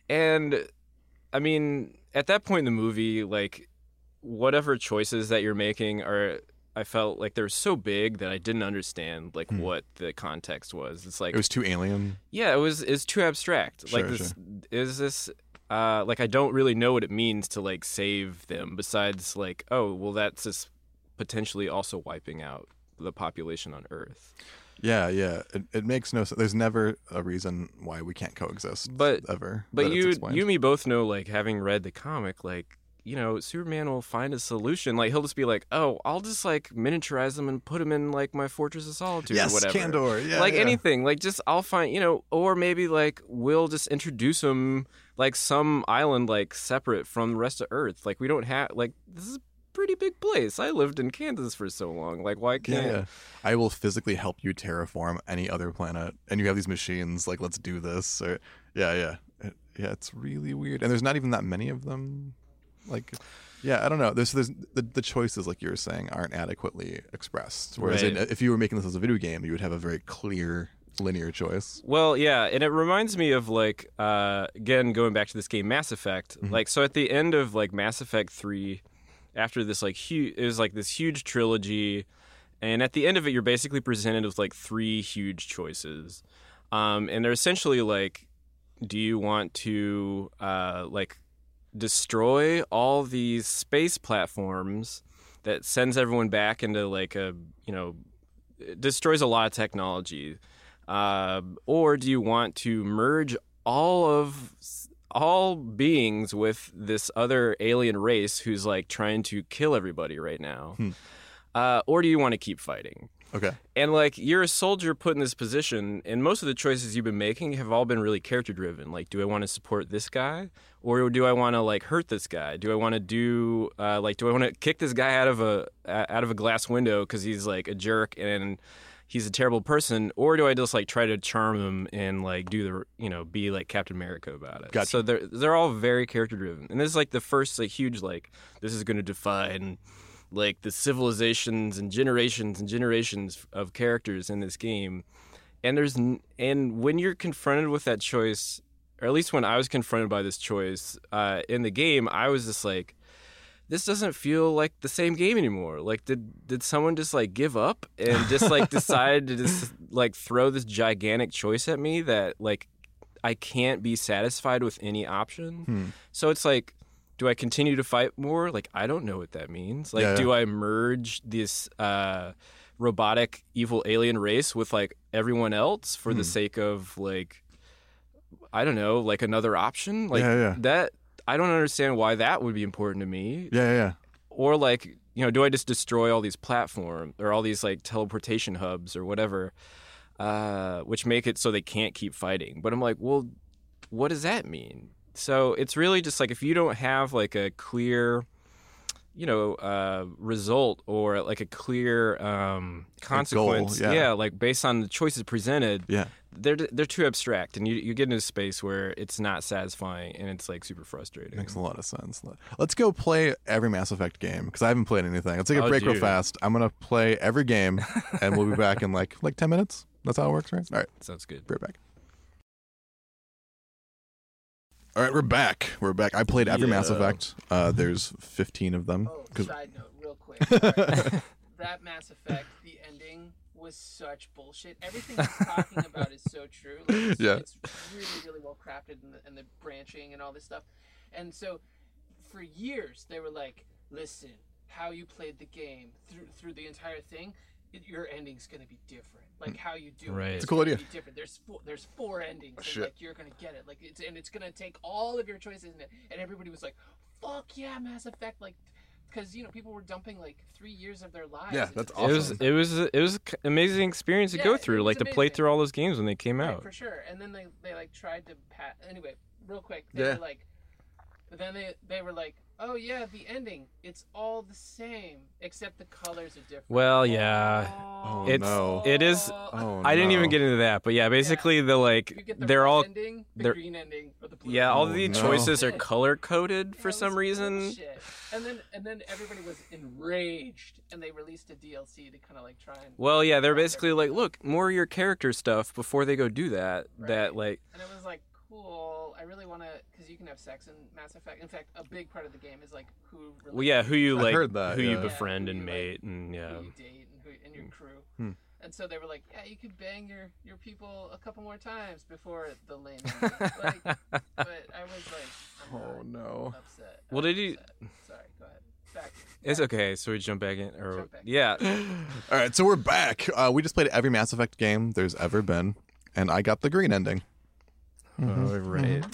And I mean, at that point in the movie, like, whatever choices that you're making are, I felt like they're so big that I didn't understand like Hmm. what the context was. It's like, It was too alien. yeah, it was it's too abstract. Sure, like this is this uh like I don't really know what it means to like save them besides like, oh, well that's just potentially also wiping out the population on Earth. Yeah, yeah. It, it makes no sense. There's never a reason why we can't coexist. But- ever. But that it's you explained. you and me both know, like, having read the comic, like, you know, Superman will find a solution. Like, he'll just be like, oh, I'll just, like, miniaturize them and put them in, like, my Fortress of Solitude yes, or whatever. Kandor. Yeah, like, yeah. anything. Like, just, I'll find, you know, or maybe, like, we'll just introduce them, like, some island, like, separate from the rest of Earth. Like, we don't have, like, this is a pretty big place. I lived in Kansas for so long. Like, why Yeah, can't... yeah. I will physically help you terraform any other planet, and you have these machines. Like, let's do this. Or, yeah, yeah, It- yeah. It's really weird, and there's not even that many of them. Like, yeah, I don't know. There's, there's the, the choices, like you were saying, aren't adequately expressed. Whereas Right. in, if you were making this as a video game, you would have a very clear linear choice. Well, yeah, and it reminds me of like uh, again going back to this game Mass Effect. Mm-hmm. Like, so at the end of like Mass Effect three, after this like huge, it was like this huge trilogy, and at the end of it, you're basically presented with like three huge choices, um, and they're essentially like, do you want to uh, like destroy all these space platforms that sends everyone back into like a you know it destroys a lot of technology. Uh, or do you want to merge all of all beings with this other alien race who's like trying to kill everybody right now? Hmm. Uh, or do you want to keep fighting? Okay. And like you're a soldier put in this position, and most of the choices you've been making have all been really character driven. Like, do I want to support this guy, or do I want to like hurt this guy? Do I want to do uh, like do I want to kick this guy out of a out of a glass window because he's like a jerk and he's a terrible person, or do I just like try to charm him and like do the you know be like Captain America about it? Gotcha. So they're they're all very character driven, and this is like the first like huge like this is going to define like the civilizations and generations and generations of characters in this game. and there's n- and when you're confronted with that choice, or at least when I was confronted by this choice uh, in the game, I was just like, this doesn't feel like the same game anymore. Like, did did someone just like give up and just like decide to just like throw this gigantic choice at me that like I can't be satisfied with any option? Hmm. So it's like, do I continue to fight more? Like, I don't know what that means. Like, Yeah, yeah. do I merge this uh, robotic evil alien race with like everyone else for Hmm. the sake of like, I don't know, like another option? Like Yeah, yeah. that. I don't understand why that would be important to me. Yeah, yeah, yeah. Or like, you know, do I just destroy all these platforms or all these like teleportation hubs or whatever, uh, which make it so they can't keep fighting? But I'm like, well, what does that mean? So it's really just like if you don't have like a clear, you know, uh, result or like a clear um, consequence, goal, yeah. like based on the choices presented, Yeah. they're they're too abstract, and you you get into a space where it's not satisfying and it's like super frustrating. Makes a lot of sense. Let's go play every Mass Effect game because I haven't played anything. Let's take a Oh, break real dude. fast. I'm gonna play every game, and we'll be back in like like ten minutes. That's how it works, right? All right, Sounds good. be right back. All right, we're back. We're back. I played every Mass Yeah. Effect. Uh, there's fifteen of them. Oh, 'Cause- side note, real quick. Sorry. That Mass Effect, the ending was such bullshit. Everything he's talking about is so true. Like, it's, Yeah. it's really, really well crafted, and the, and the branching and all this stuff. And so, for years, they were like, "Listen, how you played the game through through the entire thing, it, your ending's gonna be different. Like how you do Right. it, It's a cool gonna idea. Be different. There's four, there's four endings, and Shit. like you're gonna get it. Like it's and it's gonna take all of your choices, and, and everybody was like, "Fuck yeah, Mass Effect!" Like. Because you know people were dumping like three years of their lives. Yeah, into that's this. It was Awesome. it was it was an amazing experience to Yeah, go it through, was like to play amazing. through all those games when they came Right, out. for sure. And then they, they like tried to pat. Anyway, real quick, they Yeah. were like, but then they they were like, oh yeah, the ending, it's all the same except the colors are different. Well, yeah. Oh, It's no. it is. Oh, I didn't no. even get into that, but yeah, basically the You like get the they're red all ending, the they're- green ending, or the blue. yeah, all ending. the Oh, no. choices are Yeah. color coded Yeah, for it some was reason. bullshit. And then and then everybody was enraged, and they released a D L C to kind of like try and. Well, yeah, they're correct basically everything. like, look, more of your character stuff before they go do that. That Right. like, And it was like, cool. I really want to, because you can have sex in Mass Effect. In fact, a big part of the game is like who. Really well, yeah, who you I've like, heard that, who you yeah. befriend Yeah, and who you mate, and yeah. Who you date and, who, and your crew. Hmm. And so they were like, yeah, you could bang your, your people a couple more times before the lane ended. Like, but I was like, I'm Oh not no. upset. Well, I'm did you- upset. Sorry, go ahead. Back. It's Yeah. okay. So we jump back in, or Jump back. yeah, All right, so we're back. Uh, we just played every Mass Effect game there's ever been, and I got the green ending. oh, right.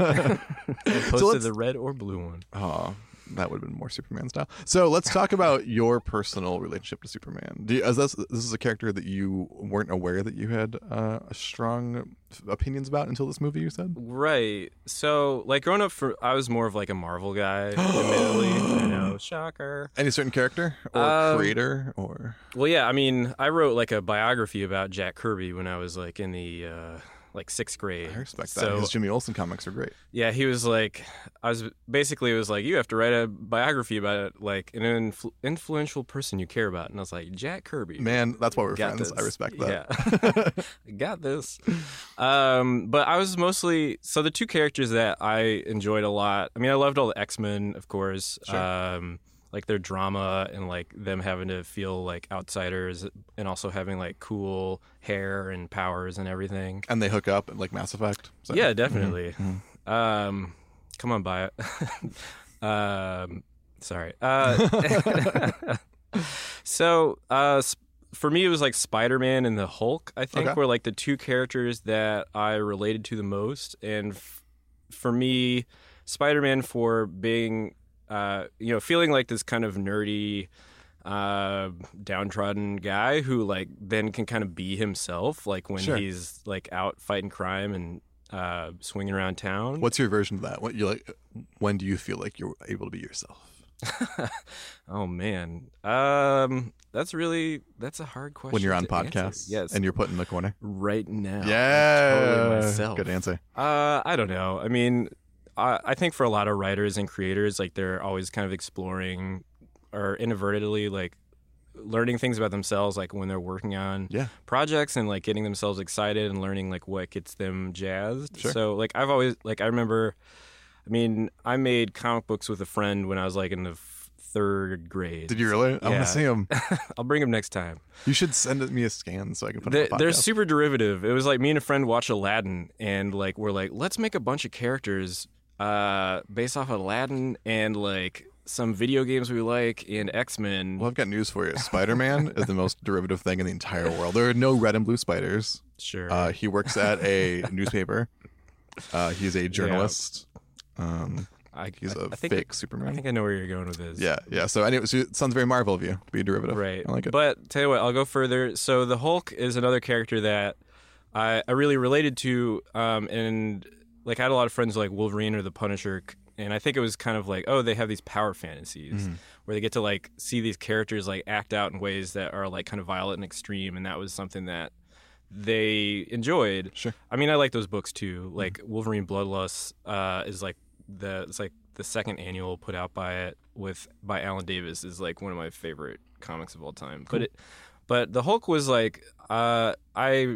So Opposed to let's- the red or blue one. Oh, that would have been more Superman style. So let's talk about your personal relationship to Superman. Do you, is this, this is a character that you weren't aware that you had uh, strong opinions about until this movie, you said? Right. So, like, growing up, for I was more of like a Marvel guy, admittedly. I know, shocker. Any certain character or Um, creator or... Well, yeah, I mean, I wrote like a biography about Jack Kirby when I was like in the uh, like sixth grade. I respect that. So His Jimmy Olsen comics are great. yeah, he was like, I was basically it was like you have to write a biography about like an influ- influential person you care about, and I was like Jack Kirby. Man, that's why we're Got friends. I this. respect that. Yeah. Got this. Um, but I was mostly so the two characters that I enjoyed a lot. I mean, I loved all the X-Men, of course. Sure. Um, like their drama and like them having to feel like outsiders and also having like cool hair and powers and everything. And they hook up like Mass Effect. So. Yeah, definitely. Mhm. Um, come on by it. um, sorry. Uh, so, uh, s- for me, it was like Spider-Man and the Hulk, I think, Okay. were like the two characters that I related to the most. And f- for me, Spider-Man for being, uh, you know, feeling like this kind of nerdy, uh, downtrodden guy who like then can kind of be himself, like when Sure. he's like out fighting crime and uh, swinging around town. What's your version of that? What you like? When do you feel like you're able to be yourself? Oh man, um, that's really that's a hard question. When you're on to answer. podcasts, yes, and you're put in the corner. right now, Yeah, totally myself. Good answer. Uh, I don't know. I mean, I, I think for a lot of writers and creators, like they're always kind of exploring, or inadvertently, like learning things about themselves, like when they're working on Yeah. projects and like getting themselves excited and learning like what gets them jazzed. Sure. So like I've always like I remember, I mean, I made comic books with a friend when I was like in the f- third grade. Did you really? I want Yeah. to see them. I'll bring them next time. You should send me a scan so I can put They, it on the they're podcast. super derivative. It was like me and a friend watched Aladdin, and like we're like, let's make a bunch of characters uh, based off of Aladdin and like some video games we like and X-Men. Well, I've got news for you. Spider-Man is the most derivative thing in the entire world. There are no red and blue spiders. Sure. Uh, he works at a newspaper. Uh, he's a journalist. Um, I, he's I- a I think, fake Superman. I think I know where you're going with this. Yeah, yeah. So anyway, so it sounds very Marvel of you to be a derivative. Right. I like it. But tell you what, I'll go further. So the Hulk is another character that I, I really related to, um, and like I had a lot of friends like Wolverine or the Punisher, and I think it was kind of like, oh, they have these power fantasies Mm-hmm. where they get to like see these characters like act out in ways that are like kind of violent and extreme, and that was something that they enjoyed. Sure. I mean, I like those books too. Like Wolverine Bloodlust uh, is like the it's like the second annual put out by it with by Alan Davis is like one of my favorite comics of all time. But it, but the Hulk was like uh, I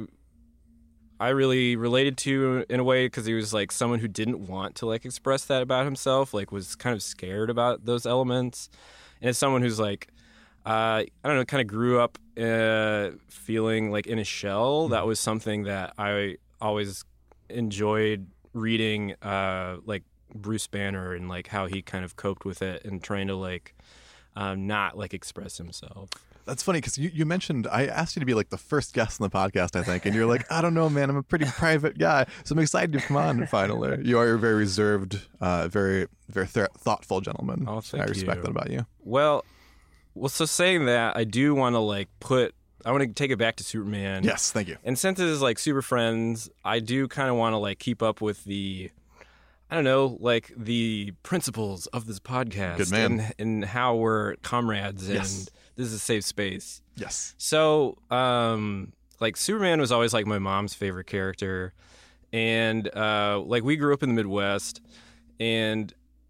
I really related to in a way because he was like someone who didn't want to like express that about himself, like was kind of scared about those elements, and it's someone who's like uh, I don't know, kind of grew up uh, feeling like in a shell. That was something that I always enjoyed reading, uh, like Bruce Banner and like how he kind of coped with it and trying to like um, not like express himself. That's funny because you, you mentioned I asked you to be like the first guest on the podcast, I think, and you're like, I don't know, man, I'm a pretty private guy, so I'm excited to come on finally. You are a very reserved, uh, very very th- thoughtful gentleman. Oh, thank I respect you. that about you. Well, well, so saying that, I do want to like put. I want to take it back to Superman. Yes, thank you. And since it is like Super Friends, I do kind of want to like keep up with the, I don't know, like the principles of this podcast. Good man. And, and how we're comrades and Yes. this is a safe space. Yes. So, um, like Superman was always like my mom's favorite character, and uh, like we grew up in the Midwest, and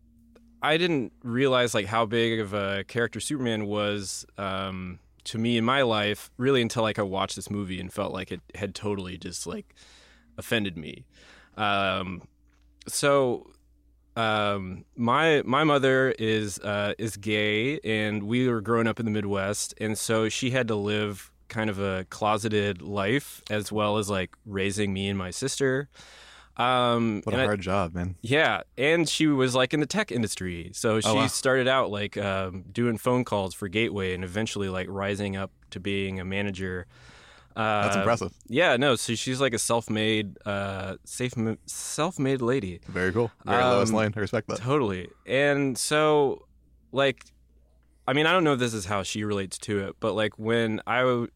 I didn't realize like how big of a character Superman was um, to me in my life really until like I watched this movie and felt like it had totally just like offended me. Um, so um, my my mother is uh, is gay, and we were growing up in the Midwest, and so she had to live kind of a closeted life as well as like raising me and my sister. Um, What a and I- hard job, man. yeah, and she was like in the tech industry, so she wow. started out like um, doing phone calls for Gateway, and eventually like rising up to being a manager. Uh, That's impressive. Yeah, no, so she's like a self-made, uh, safe, self-made lady. Very cool. Very Lois Um, Lane. I respect that. Totally. And so, like, I mean, I don't know if this is how she relates to it, but like when I, w-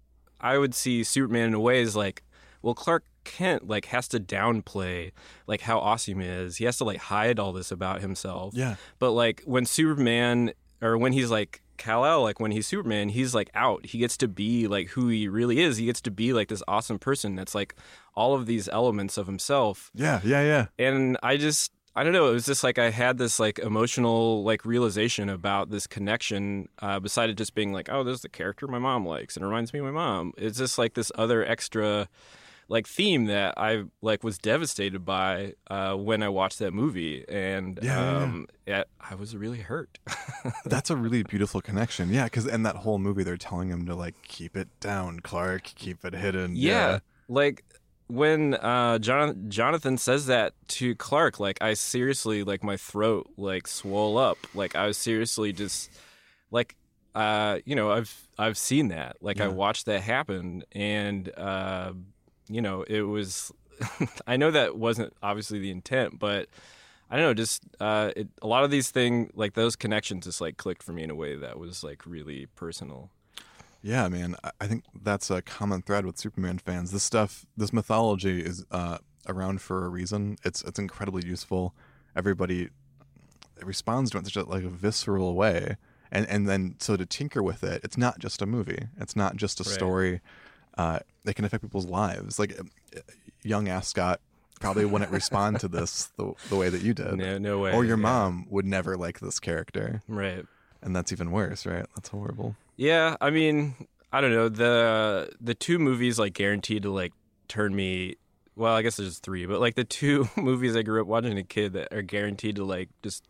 I would see Superman in a way is like, well, Clark Kent like has to downplay like how awesome he is. He has to like hide all this about himself. Yeah. But like when Superman or when he's like Kal-El, like when he's Superman, he's like out. He gets to be like who he really is. He gets to be like this awesome person that's like all of these elements of himself. Yeah, yeah, yeah. And I just I don't know, it was just like I had this like emotional like realization about this connection uh beside it just being like, oh, this is the character my mom likes and it reminds me of my mom. It's just like this other extra like theme that I like was devastated by uh when I watched that movie, and Yeah, yeah, yeah. um yeah, I was really hurt. That's a really beautiful connection. Yeah, because in that whole movie, they're telling him to like keep it down, Clark, keep it hidden. Yeah, like when uh, John- Jonathan says that to Clark, like I seriously, like my throat like swole up. Like I was seriously just like, uh, you know, I've I've seen that. Like I Yeah. watched that happen, and uh, you know, it was. I know that wasn't obviously the intent, but I don't know. Just uh, it, a lot of these things, like those connections, just like clicked for me in a way that was like really personal. Yeah, man. I- I think that's a common thread with Superman fans. This stuff, this mythology is uh, around for a reason. It's it's incredibly useful. Everybody responds to it in such a, like a visceral way, and and then so to tinker with it, it's not just a movie. It's not just a Right. story. Uh, it can affect people's lives. Like uh, young Ascot probably wouldn't respond to this the the way that you did, No, no way. or your yeah. mom would never like this character. Right. and that's even worse, right? That's horrible. Yeah, I mean, I don't know. The the two movies like guaranteed to like turn me. Well, I guess there's three, but like the two movies I grew up watching as a kid that are guaranteed to like just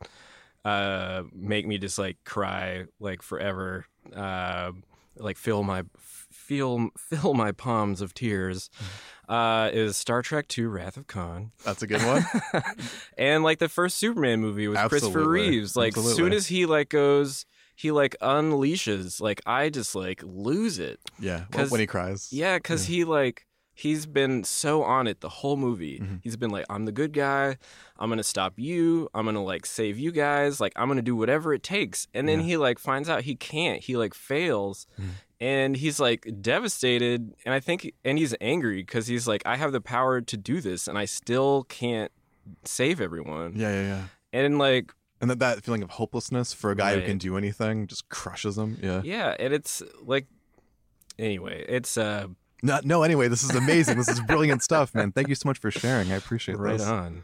uh, make me just like cry like forever, uh, like fill my feel fill my palms of tears. Uh, is Star Trek two: Wrath of Khan. That's a good one. And like the first Superman movie with Absolutely. Christopher Reeves. Like Absolutely. as soon as he like goes, he like unleashes. Like I just like lose it. Yeah, well, 'Cause- when he cries. Yeah, because he like he's been so on it the whole movie. Mm-hmm. He's been like, I'm the good guy. I'm gonna stop you. I'm gonna like save you guys. Like I'm gonna do whatever it takes. And then Yeah. he like finds out he can't. He like fails. Mhm. And he's like devastated, and I think, and he's angry because he's like, I have the power to do this, and I still can't save everyone. Yeah, yeah, yeah. And like, And that, that feeling of hopelessness for a guy who Right. can do anything just crushes him. Yeah. yeah, and it's like, anyway, it's uh, No, no, anyway, this is amazing. This is brilliant stuff, man. Thank you so much for sharing. I appreciate right this. on.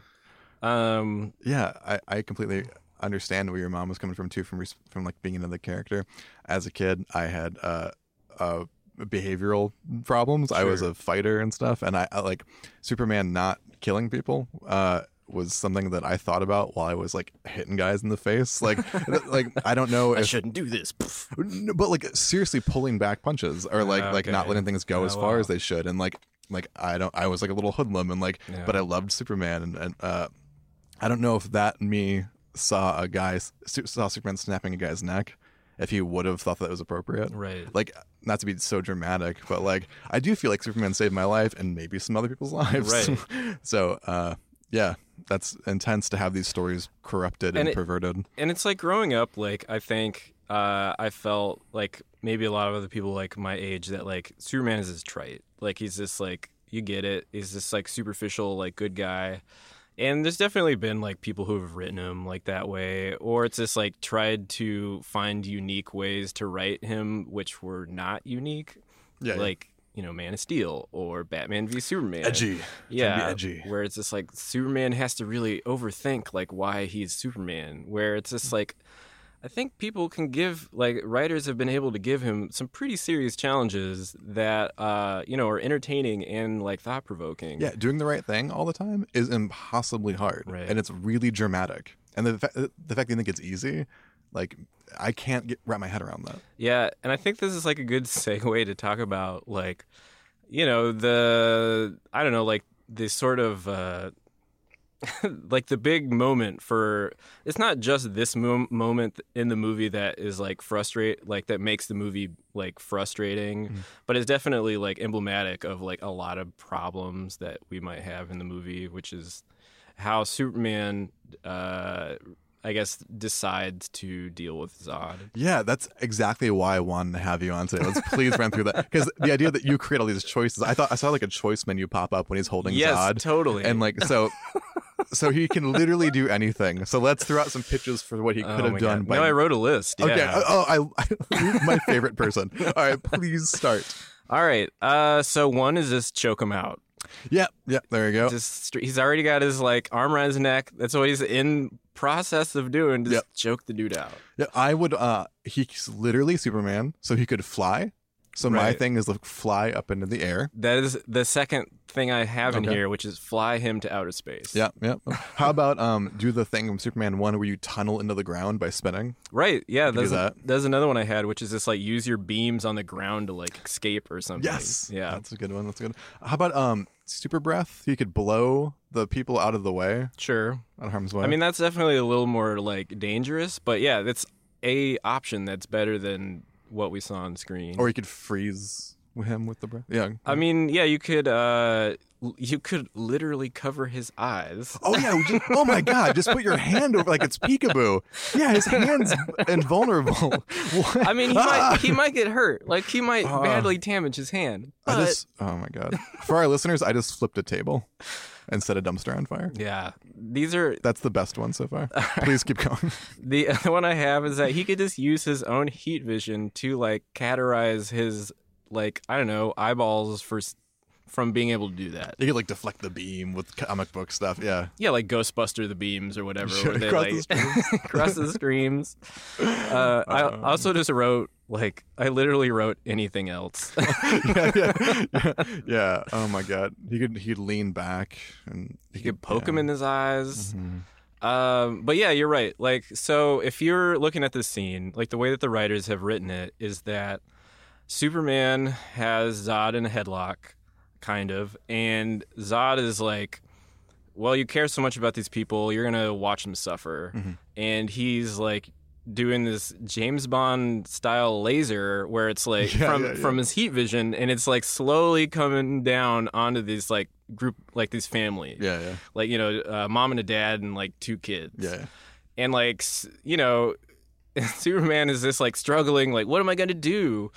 Um, Yeah, I, I completely understand where your mom was coming from too, from res- from like being another character. As a kid, I had uh, uh, behavioral problems. I was Sure. a fighter and stuff, and I, I like Superman not killing people. Uh, was something that I thought about while I was like hitting guys in the face. Like, like I don't know I if, shouldn't do this. No, but like seriously pulling back punches or like Ah, like not okay. letting things go Oh, as far wow. as they should, and like like I don't I was like a little hoodlum and like Yeah. but I loved Superman and, and uh I don't know if that me saw a guy saw Superman snapping a guy's neck if he would have thought that was appropriate. Right. Like, not to be so dramatic, but like I do feel like Superman saved my life and maybe some other people's lives. Right. So uh yeah, that's intense to have these stories corrupted and, And it- perverted. And it's like growing up, like I think uh, I felt like maybe a lot of other people like my age that like Superman is this trite. Like he's just like, you get it. He's this like superficial, like good guy. And there's definitely been like people who have written him like that way, or it's just like tried to find unique ways to write him, which were not unique. Yeah, yeah. like you know, Man of Steel or Batman v Superman. Edgy. Yeah, Can be edgy. where it's just like Superman has to really overthink like why he's Superman. Where it's just like, I think people can give like writers have been able to give him some pretty serious challenges that uh you know are entertaining and like thought provoking. Yeah, doing the right thing all the time is impossibly hard, Right. and it's really dramatic. And the fa- the fact that you think it's easy, like I can't get wrap my head around that. Yeah, and I think this is like a good segue to talk about like, you know, the I don't know, like the sort of uh, like the big moment for it's not just this mo- moment in the movie that is like frustrate like that makes the movie like frustrating, Mm-hmm. but it's definitely like emblematic of like a lot of problems that we might have in the movie, which is how Superman uh I guess decides to deal with Zod. Yeah, that's exactly why I wanted to have you on today. Let's please run through that, because the idea that you create all these choices, I thought I saw like a choice menu pop up when he's holding Yes, Zod, totally. and like so. So he can literally do anything. So let's throw out some pitches for what he Oh could have my done. God. By No, I wrote a list. Yeah. Okay. Oh, I, I you're my favorite person. All right, please start. All right. Uh, so one is just choke him out. Yeah, yeah. There you go. Just stre- he's already got his like arm around his neck. That's what he's in process of doing. Just Yep. choke the dude out. Yeah, I would. Uh, he's literally Superman, so he could fly. So my Right. thing is like fly up into the air. That is the second thing I have in Okay. here, which is fly him to outer space. Yeah, yeah. How about um, do the thing from Superman one where you tunnel into the ground by spinning? Right. Yeah. do There's, that. there's another one I had, which is just like use your beams on the ground to like escape or something. Yes. Yeah. That's a good one. That's good. How about um, super breath? You could blow the people out of the way, Sure. out of harm's way. I mean, that's definitely a little more like dangerous, but yeah, that's a option that's better than what we saw on screen. or you could freeze him with the breath. Yeah. I mean, yeah, you could uh l- you could literally cover his eyes. Oh yeah! we Just, oh my God! Just put your hand over like it's peekaboo. Yeah, his hand's invulnerable. What? I mean, he might he might get hurt. Like he might Uh, badly damage his hand. I But just. Oh my God! For our listeners, I just flipped a table and set a dumpster on fire. yeah, these are That's the best one so far. Please keep going. the other one I have is that he could just use his own heat vision to like categorize his like I don't know eyeballs for s- from being able to do that. You could like deflect the beam with comic book stuff. Yeah. Yeah, like Ghostbuster the beams or whatever. Sure, Where they across like the streams. across the streams. Uh, I also just wrote like I literally wrote anything else. yeah, yeah, yeah, yeah. Oh my god. He could he'd lean back and You could poke yeah. him in his eyes. Mhm. Um, but yeah, you're right. Like, so if you're looking at this scene, like the way that the writers have written it is that Superman has Zod in a headlock, kind of, and Zod is like, well, you care so much about these people, you're gonna watch them suffer, Mm-hmm. and he's like doing this James Bond style laser where it's like Yeah, from yeah, yeah. from his heat vision, and it's like slowly coming down onto these like group like these families, Yeah, yeah. like you know, uh, mom and a dad and like two kids, Yeah. and like s- you know, Superman is this like struggling, like what am I gonna do,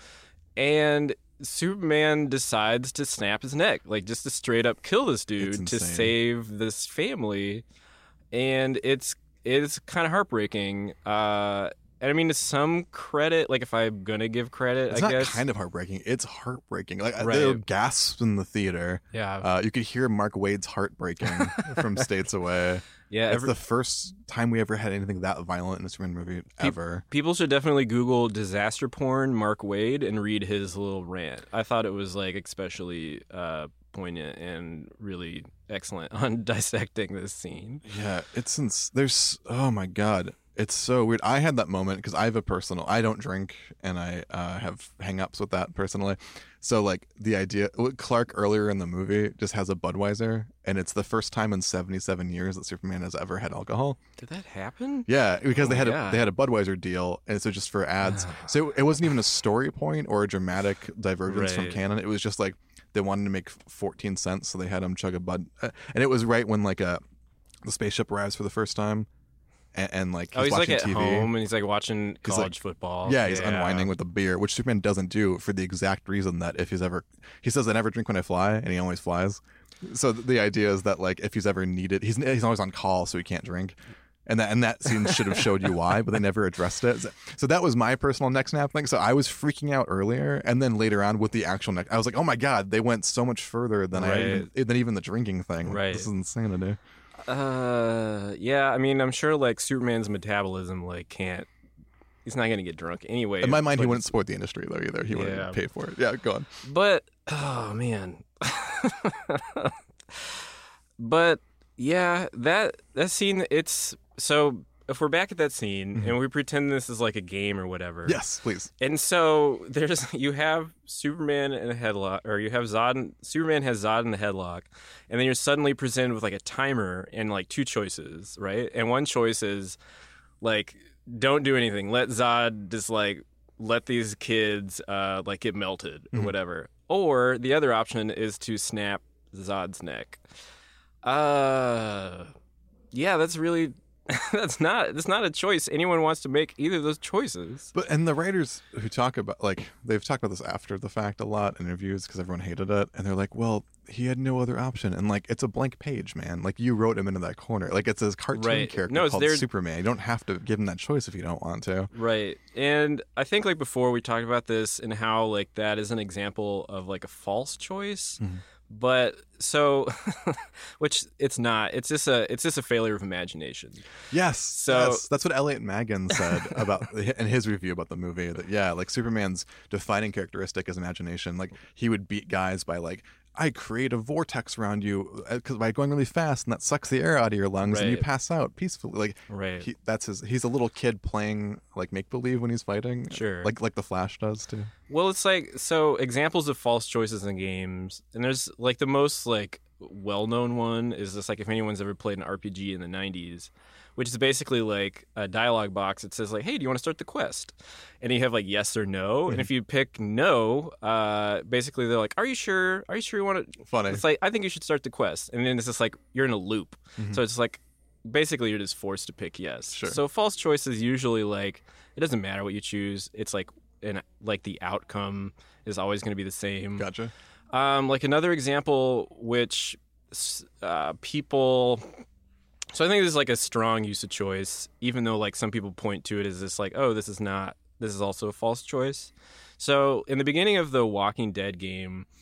and Superman decides to snap his neck, like just to straight up kill this dude to insane. save this family, and it's it's kind of heartbreaking. Uh, and I mean, to some credit, like if I'm gonna give credit, It's I not guess, kind of heartbreaking. It's heartbreaking. Like Right. there were gasps in the theater. yeah, Uh, you could hear Mark Wade's heart breaking from States Away. yeah. It's every- the first time we ever had anything that violent in a Superman movie ever. People should definitely Google disaster porn Mark Wade and read his little rant. I thought it was like especially uh, poignant and really excellent on dissecting this scene. Yeah, it's since there's oh my god, it's so weird. I had that moment because I have a personal. I don't drink, and I uh, have hang-ups with that personally. So like the idea, Clark earlier in the movie just has a Budweiser, and it's the first time in seventy-seven years that Superman has ever had alcohol. Did that happen? Yeah, because Oh they my had a, God. they had a Budweiser deal, and so just for ads. So it wasn't even a story point or a dramatic divergence from Right. canon. It was just like they wanted to make fourteen cents, so they had him chug a Bud, uh, and it was right when like a the spaceship arrives for the first time, and, and like he's, Oh, he's like watching at T V. home and he's like watching He's, college like- football. Yeah, he's unwinding with a beer, which Superman doesn't do for the exact reason that if he's ever, he says, I never drink when I fly, and he always flies. So th- the idea is that like if he's ever needed, he's he's always on call, so he can't drink. And that and that scene should have showed you why, but they never addressed it. So, so that was my personal neck snap thing. So I was freaking out earlier, and then later on with the actual neck, I was like, "Oh my god, they went so much further than I Right. even, than even the drinking thing. Right. This is insanity." Uh, yeah. I mean, I'm sure like Superman's metabolism like can't. He's not gonna get drunk anyway. In my mind, he but- wouldn't support the industry though either. He Yeah. wouldn't pay for it. Yeah, go on. But oh man. But yeah, that that scene. It's so. If we're back at that scene and we pretend this is like a game or whatever. Yes, please. And so there's you have Superman in a headlock, or you have Zod. In, Superman has Zod in the headlock, and then you're suddenly presented with like a timer and like two choices, right? And one choice is like, don't do anything. Let Zod just like let these kids uh, like get melted or whatever. Or the other option is to snap Zod's neck. Uh, yeah, that's really. That's not that's not a choice anyone wants to make, either of those choices. But and the writers who talk about like they've talked about this after the fact a lot in interviews because everyone hated it, and they're like, well, he had no other option, and like it's a blank page, man. Like you wrote him into that corner, like it's a cartoon Right. character No, it's called their- Superman. You don't have to give him that choice if you don't want to. Right. And I think like before we talked about this and how like that is an example of like a false choice. But so which it's not. It's just a it's just a failure of imagination. Yes, So- yes. That's what Elliot Magan said about in his review about the movie. That yeah, like Superman's defining characteristic is imagination. Like he would beat guys by like, I create a vortex around you because by going really fast, and that sucks the air out of your lungs, and you Right. pass out peacefully. Like Right. he, that's his. He's a little kid playing like make believe when he's fighting. Sure. Like like the Flash does too. Well, it's like so examples of false choices in games, and there's like the most like well-known one is just like if anyone's ever played an R P G in the nineties, which is basically like a dialogue box that says like, "Hey, do you want to start the quest?" And you have like yes or no, and if you pick no, uh, basically they're like, "Are you sure? Are you sure you want to?" Funny. It's like I think you should start the quest, and then it's just like you're in a loop, so it's like basically you're just forced to pick yes. Sure. So false choice is usually like it doesn't matter what you choose. It's like and like the outcome is always going to be the same. Gotcha. Um, like another example, which uh, people. So I think this is like a strong use of choice, even though like some people point to it as this like, oh, this is not. This is also a false choice. So in the beginning of the Walking Dead game,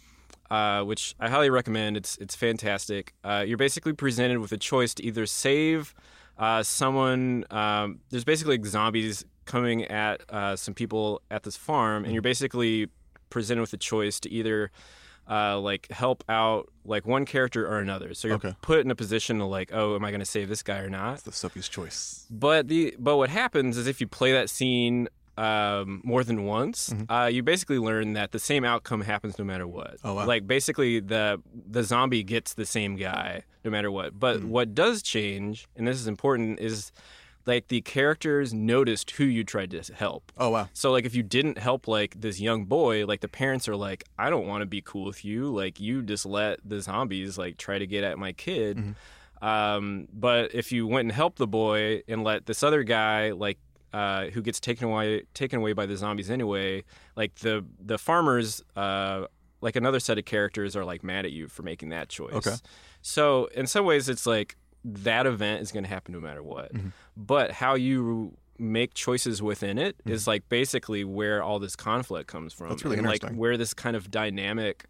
uh, which I highly recommend. It's it's fantastic. Uh, you're basically presented with a choice to either save uh, someone. Um, there's basically like zombies coming at uh, some people at this farm, and you're basically presented with a choice to either uh, like help out like one character or another. So you're Okay. put in a position to like, oh, am I going to save this guy or not? It's the Sophie's choice. But the but what happens is if you play that scene um, more than once, Mhm. uh, you basically learn that the same outcome happens no matter what. Oh, wow. Like basically the the zombie gets the same guy no matter what. But Mhm. what does change, and this is important, is like the characters noticed who you tried to help. Oh, wow. So like if you didn't help like this young boy, like the parents are like, I don't want to be cool with you. Like you just let the zombies like try to get at my kid. Mhm. Um, but if you went and helped the boy and let this other guy like uh, who gets taken away taken away by the zombies anyway, like the the farmers uh, like another set of characters are like mad at you for making that choice. Okay. So in some ways it's like that event is going to happen no matter what. Mhm. But how you make choices within it Mhm. is like basically where all this conflict comes from. That's really and like interesting. where this kind of dynamic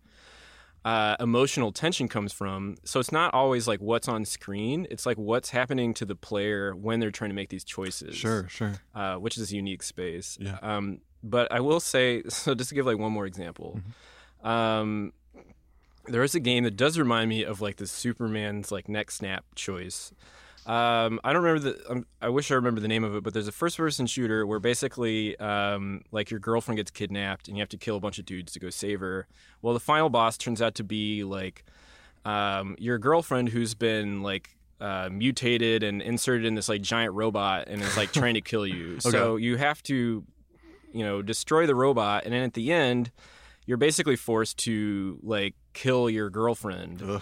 uh, emotional tension comes from. So it's not always like what's on screen. It's like what's happening to the player when they're trying to make these choices. Sure, sure. Uh, which is a unique space. Yeah. Um, but I will say, so just to give like one more example, Mm-hmm. um, there is a game that does remind me of like the Superman's like neck snap choice. Um, I don't remember the. Um, I wish I remember the name of it, but there's a first-person shooter where basically, um, like your girlfriend gets kidnapped and you have to kill a bunch of dudes to go save her. Well, the final boss turns out to be like um, your girlfriend who's been like uh, mutated and inserted in this like giant robot and is like trying to kill you. So you have to, you know, destroy the robot, and then at the end, you're basically forced to like kill your girlfriend. Ugh.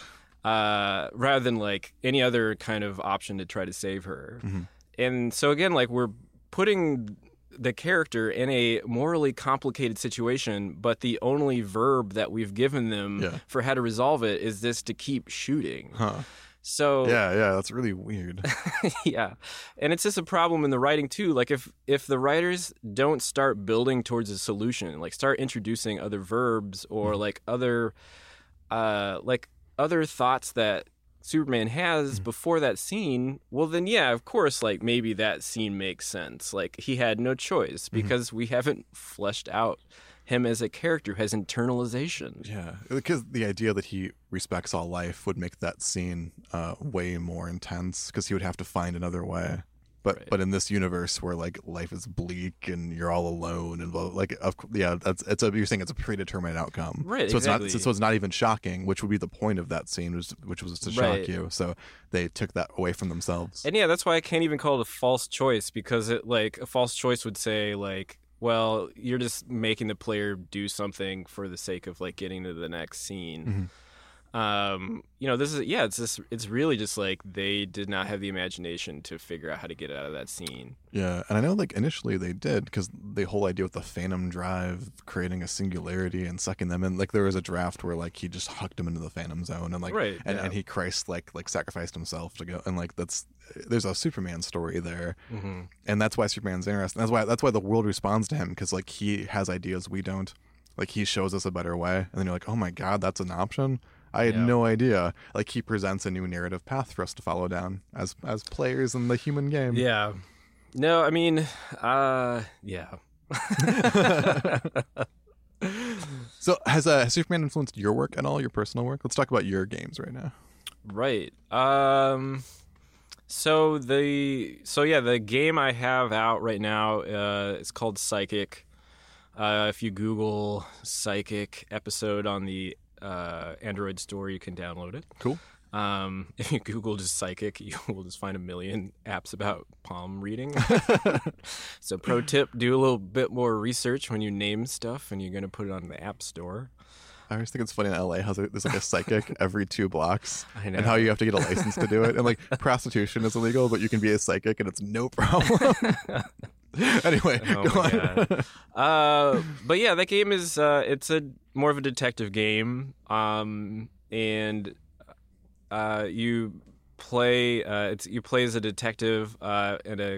Uh, rather than like any other kind of option to try to save her. Mhm. And so again, like we're putting the character in a morally complicated situation, but the only verb that we've given them Yeah. for how to resolve it is this to keep shooting. Huh. So Yeah, yeah, that's really weird. yeah. And it's just a problem in the writing too. Like if if the writers don't start building towards a solution, like start introducing other verbs or Mhm. like other uh like other thoughts that Superman has Mhm. before that scene, well then yeah, of course like maybe that scene makes sense. Like he had no choice because we haven't fleshed out him as a character who has internalization. Yeah, because the idea that he respects all life would make that scene uh, way more intense because he would have to find another way. But Right. but in this universe where like life is bleak and you're all alone and blah, like of cou- yeah, that's it's a you're saying it's a predetermined outcome. Right, So exactly. it's not so it's not even shocking, which would be the point of that scene, was which was to shock Right. you. So they took that away from themselves. And yeah, that's why I can't even call it a false choice, because it like a false choice would say like, well, you're just making the player do something for the sake of like getting to the next scene. Mhm. Um, you know, this is yeah, it's just it's really just like they did not have the imagination to figure out how to get out of that scene. Yeah, and I know like initially they did because the whole idea with the Phantom Drive creating a singularity and sucking them in, like there was a draft where like he just hucked them into the Phantom Zone and like Right, and, yeah. and he Christ like like sacrificed himself to go, and like that's there's a Superman story there, Mm-hmm. and that's why Superman's interesting. That's why that's why the world responds to him, because like he has ideas we don't. Like he shows us a better way, and then you're like, oh my god, that's an option. I had Yeah. no idea. Like he presents a new narrative path for us to follow down as as players in the human game. Yeah. No, I mean, uh, yeah. So has, uh, has Superman influenced your work at all, your personal work? Let's talk about your games right now. Right. Um so the so yeah, the game I have out right now uh is called Psychic. Uh if you Google Psychic episode on the uh Android store, you can download it. Cool. Um if you Google just Psychic, you will just find a million apps about palm reading. So pro tip, do a little bit more research when you name stuff and you're going to put it on the App Store. I always think it's funny in L A how there- there's like a psychic every two blocks, I know. and how you have to get a license to do it. And like prostitution is illegal, but you can be a psychic and it's no problem. Anyway, Oh go my on. God. Uh, but yeah, that game is uh, it's a more of a detective game, um, and uh, you play uh, it's you play as a detective uh, at a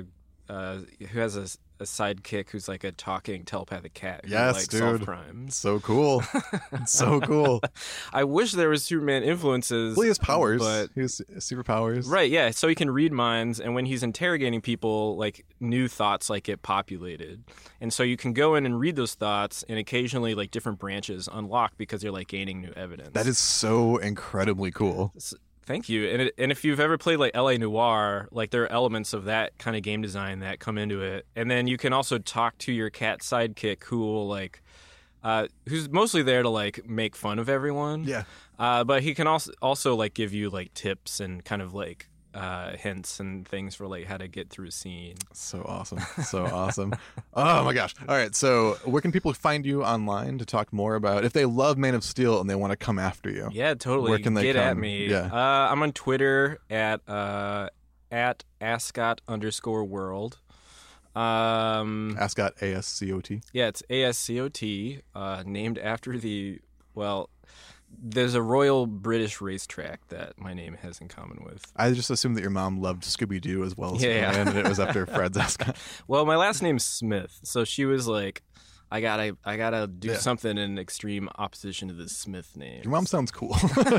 uh, who has a, a sidekick who's like a talking telepathic cat who Yes, like dude. solve crimes. So cool. So cool. I wish there was Superman influences. Well, he has powers. but He has superpowers. right, yeah. So he can read minds, and when he's interrogating people, like new thoughts like get populated, and so you can go in and read those thoughts, and occasionally like different branches unlock because you're like gaining new evidence. That is so incredibly cool. Thank you. And it, and if you've ever played like L A Noire, like there are elements of that kind of game design that come into it. And then you can also talk to your cat sidekick who will like, uh, who's mostly there to like make fun of everyone. Yeah. Uh, but he can also also like give you like tips and kind of like uh, hints and things for like how to get through a scene. So awesome. So awesome. Oh my gosh. All right. So where can people find you online to talk more about if they love Man of Steel and they want to come after you? Yeah, totally. Where can they get at come? me? Yeah. Uh, I'm on Twitter at uh, at ascot underscore world. Um, Ascot, A S C O T. Yeah, it's A S C O T, uh, named after the, well, there's a Royal British racetrack that my name has in common with. I just assumed that your mom loved Scooby-Doo as well as Yeah, yeah. Superman, and it was after Fred's Ascot. Well, my last name's Smith, so she was like, I gotta, I gotta do Yeah. something in extreme opposition to the Smith name. Your mom sounds cool.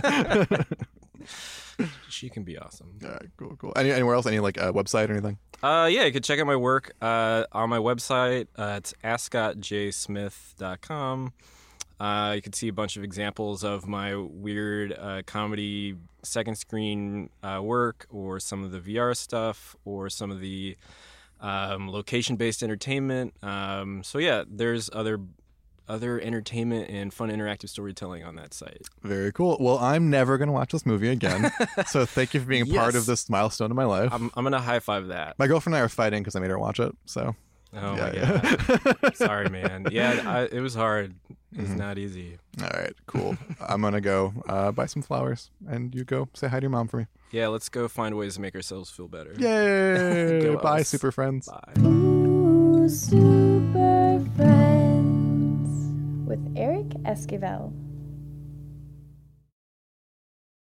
She can be awesome. All right, cool, cool. Any, anywhere else? Any like uh, website or anything? Uh, yeah, you can check out my work uh, on my website. Uh, it's ascot j smith dot com. Uh, you can see a bunch of examples of my weird uh, comedy second screen uh, work, or some of the V R stuff, or some of the um, location-based entertainment. Um, so yeah, there's other other entertainment and fun interactive storytelling on that site. Very cool. Well, I'm never going to watch this movie again. So thank you for being a part Yes. of this milestone in my life. I'm, I'm gonna high five that. My girlfriend and I are fighting because I made her watch it. So Oh yeah, my yeah. god, sorry, man. Yeah, I, it was hard. It's Mhm. not easy. All right, cool. I'm going to go uh, buy some flowers, and you go say hi to your mom for me. Yeah, let's go find ways to make ourselves feel better. Yay! Go Bye, us. super friends. Bye. Ooh, Super Friends with Eric Esquivel.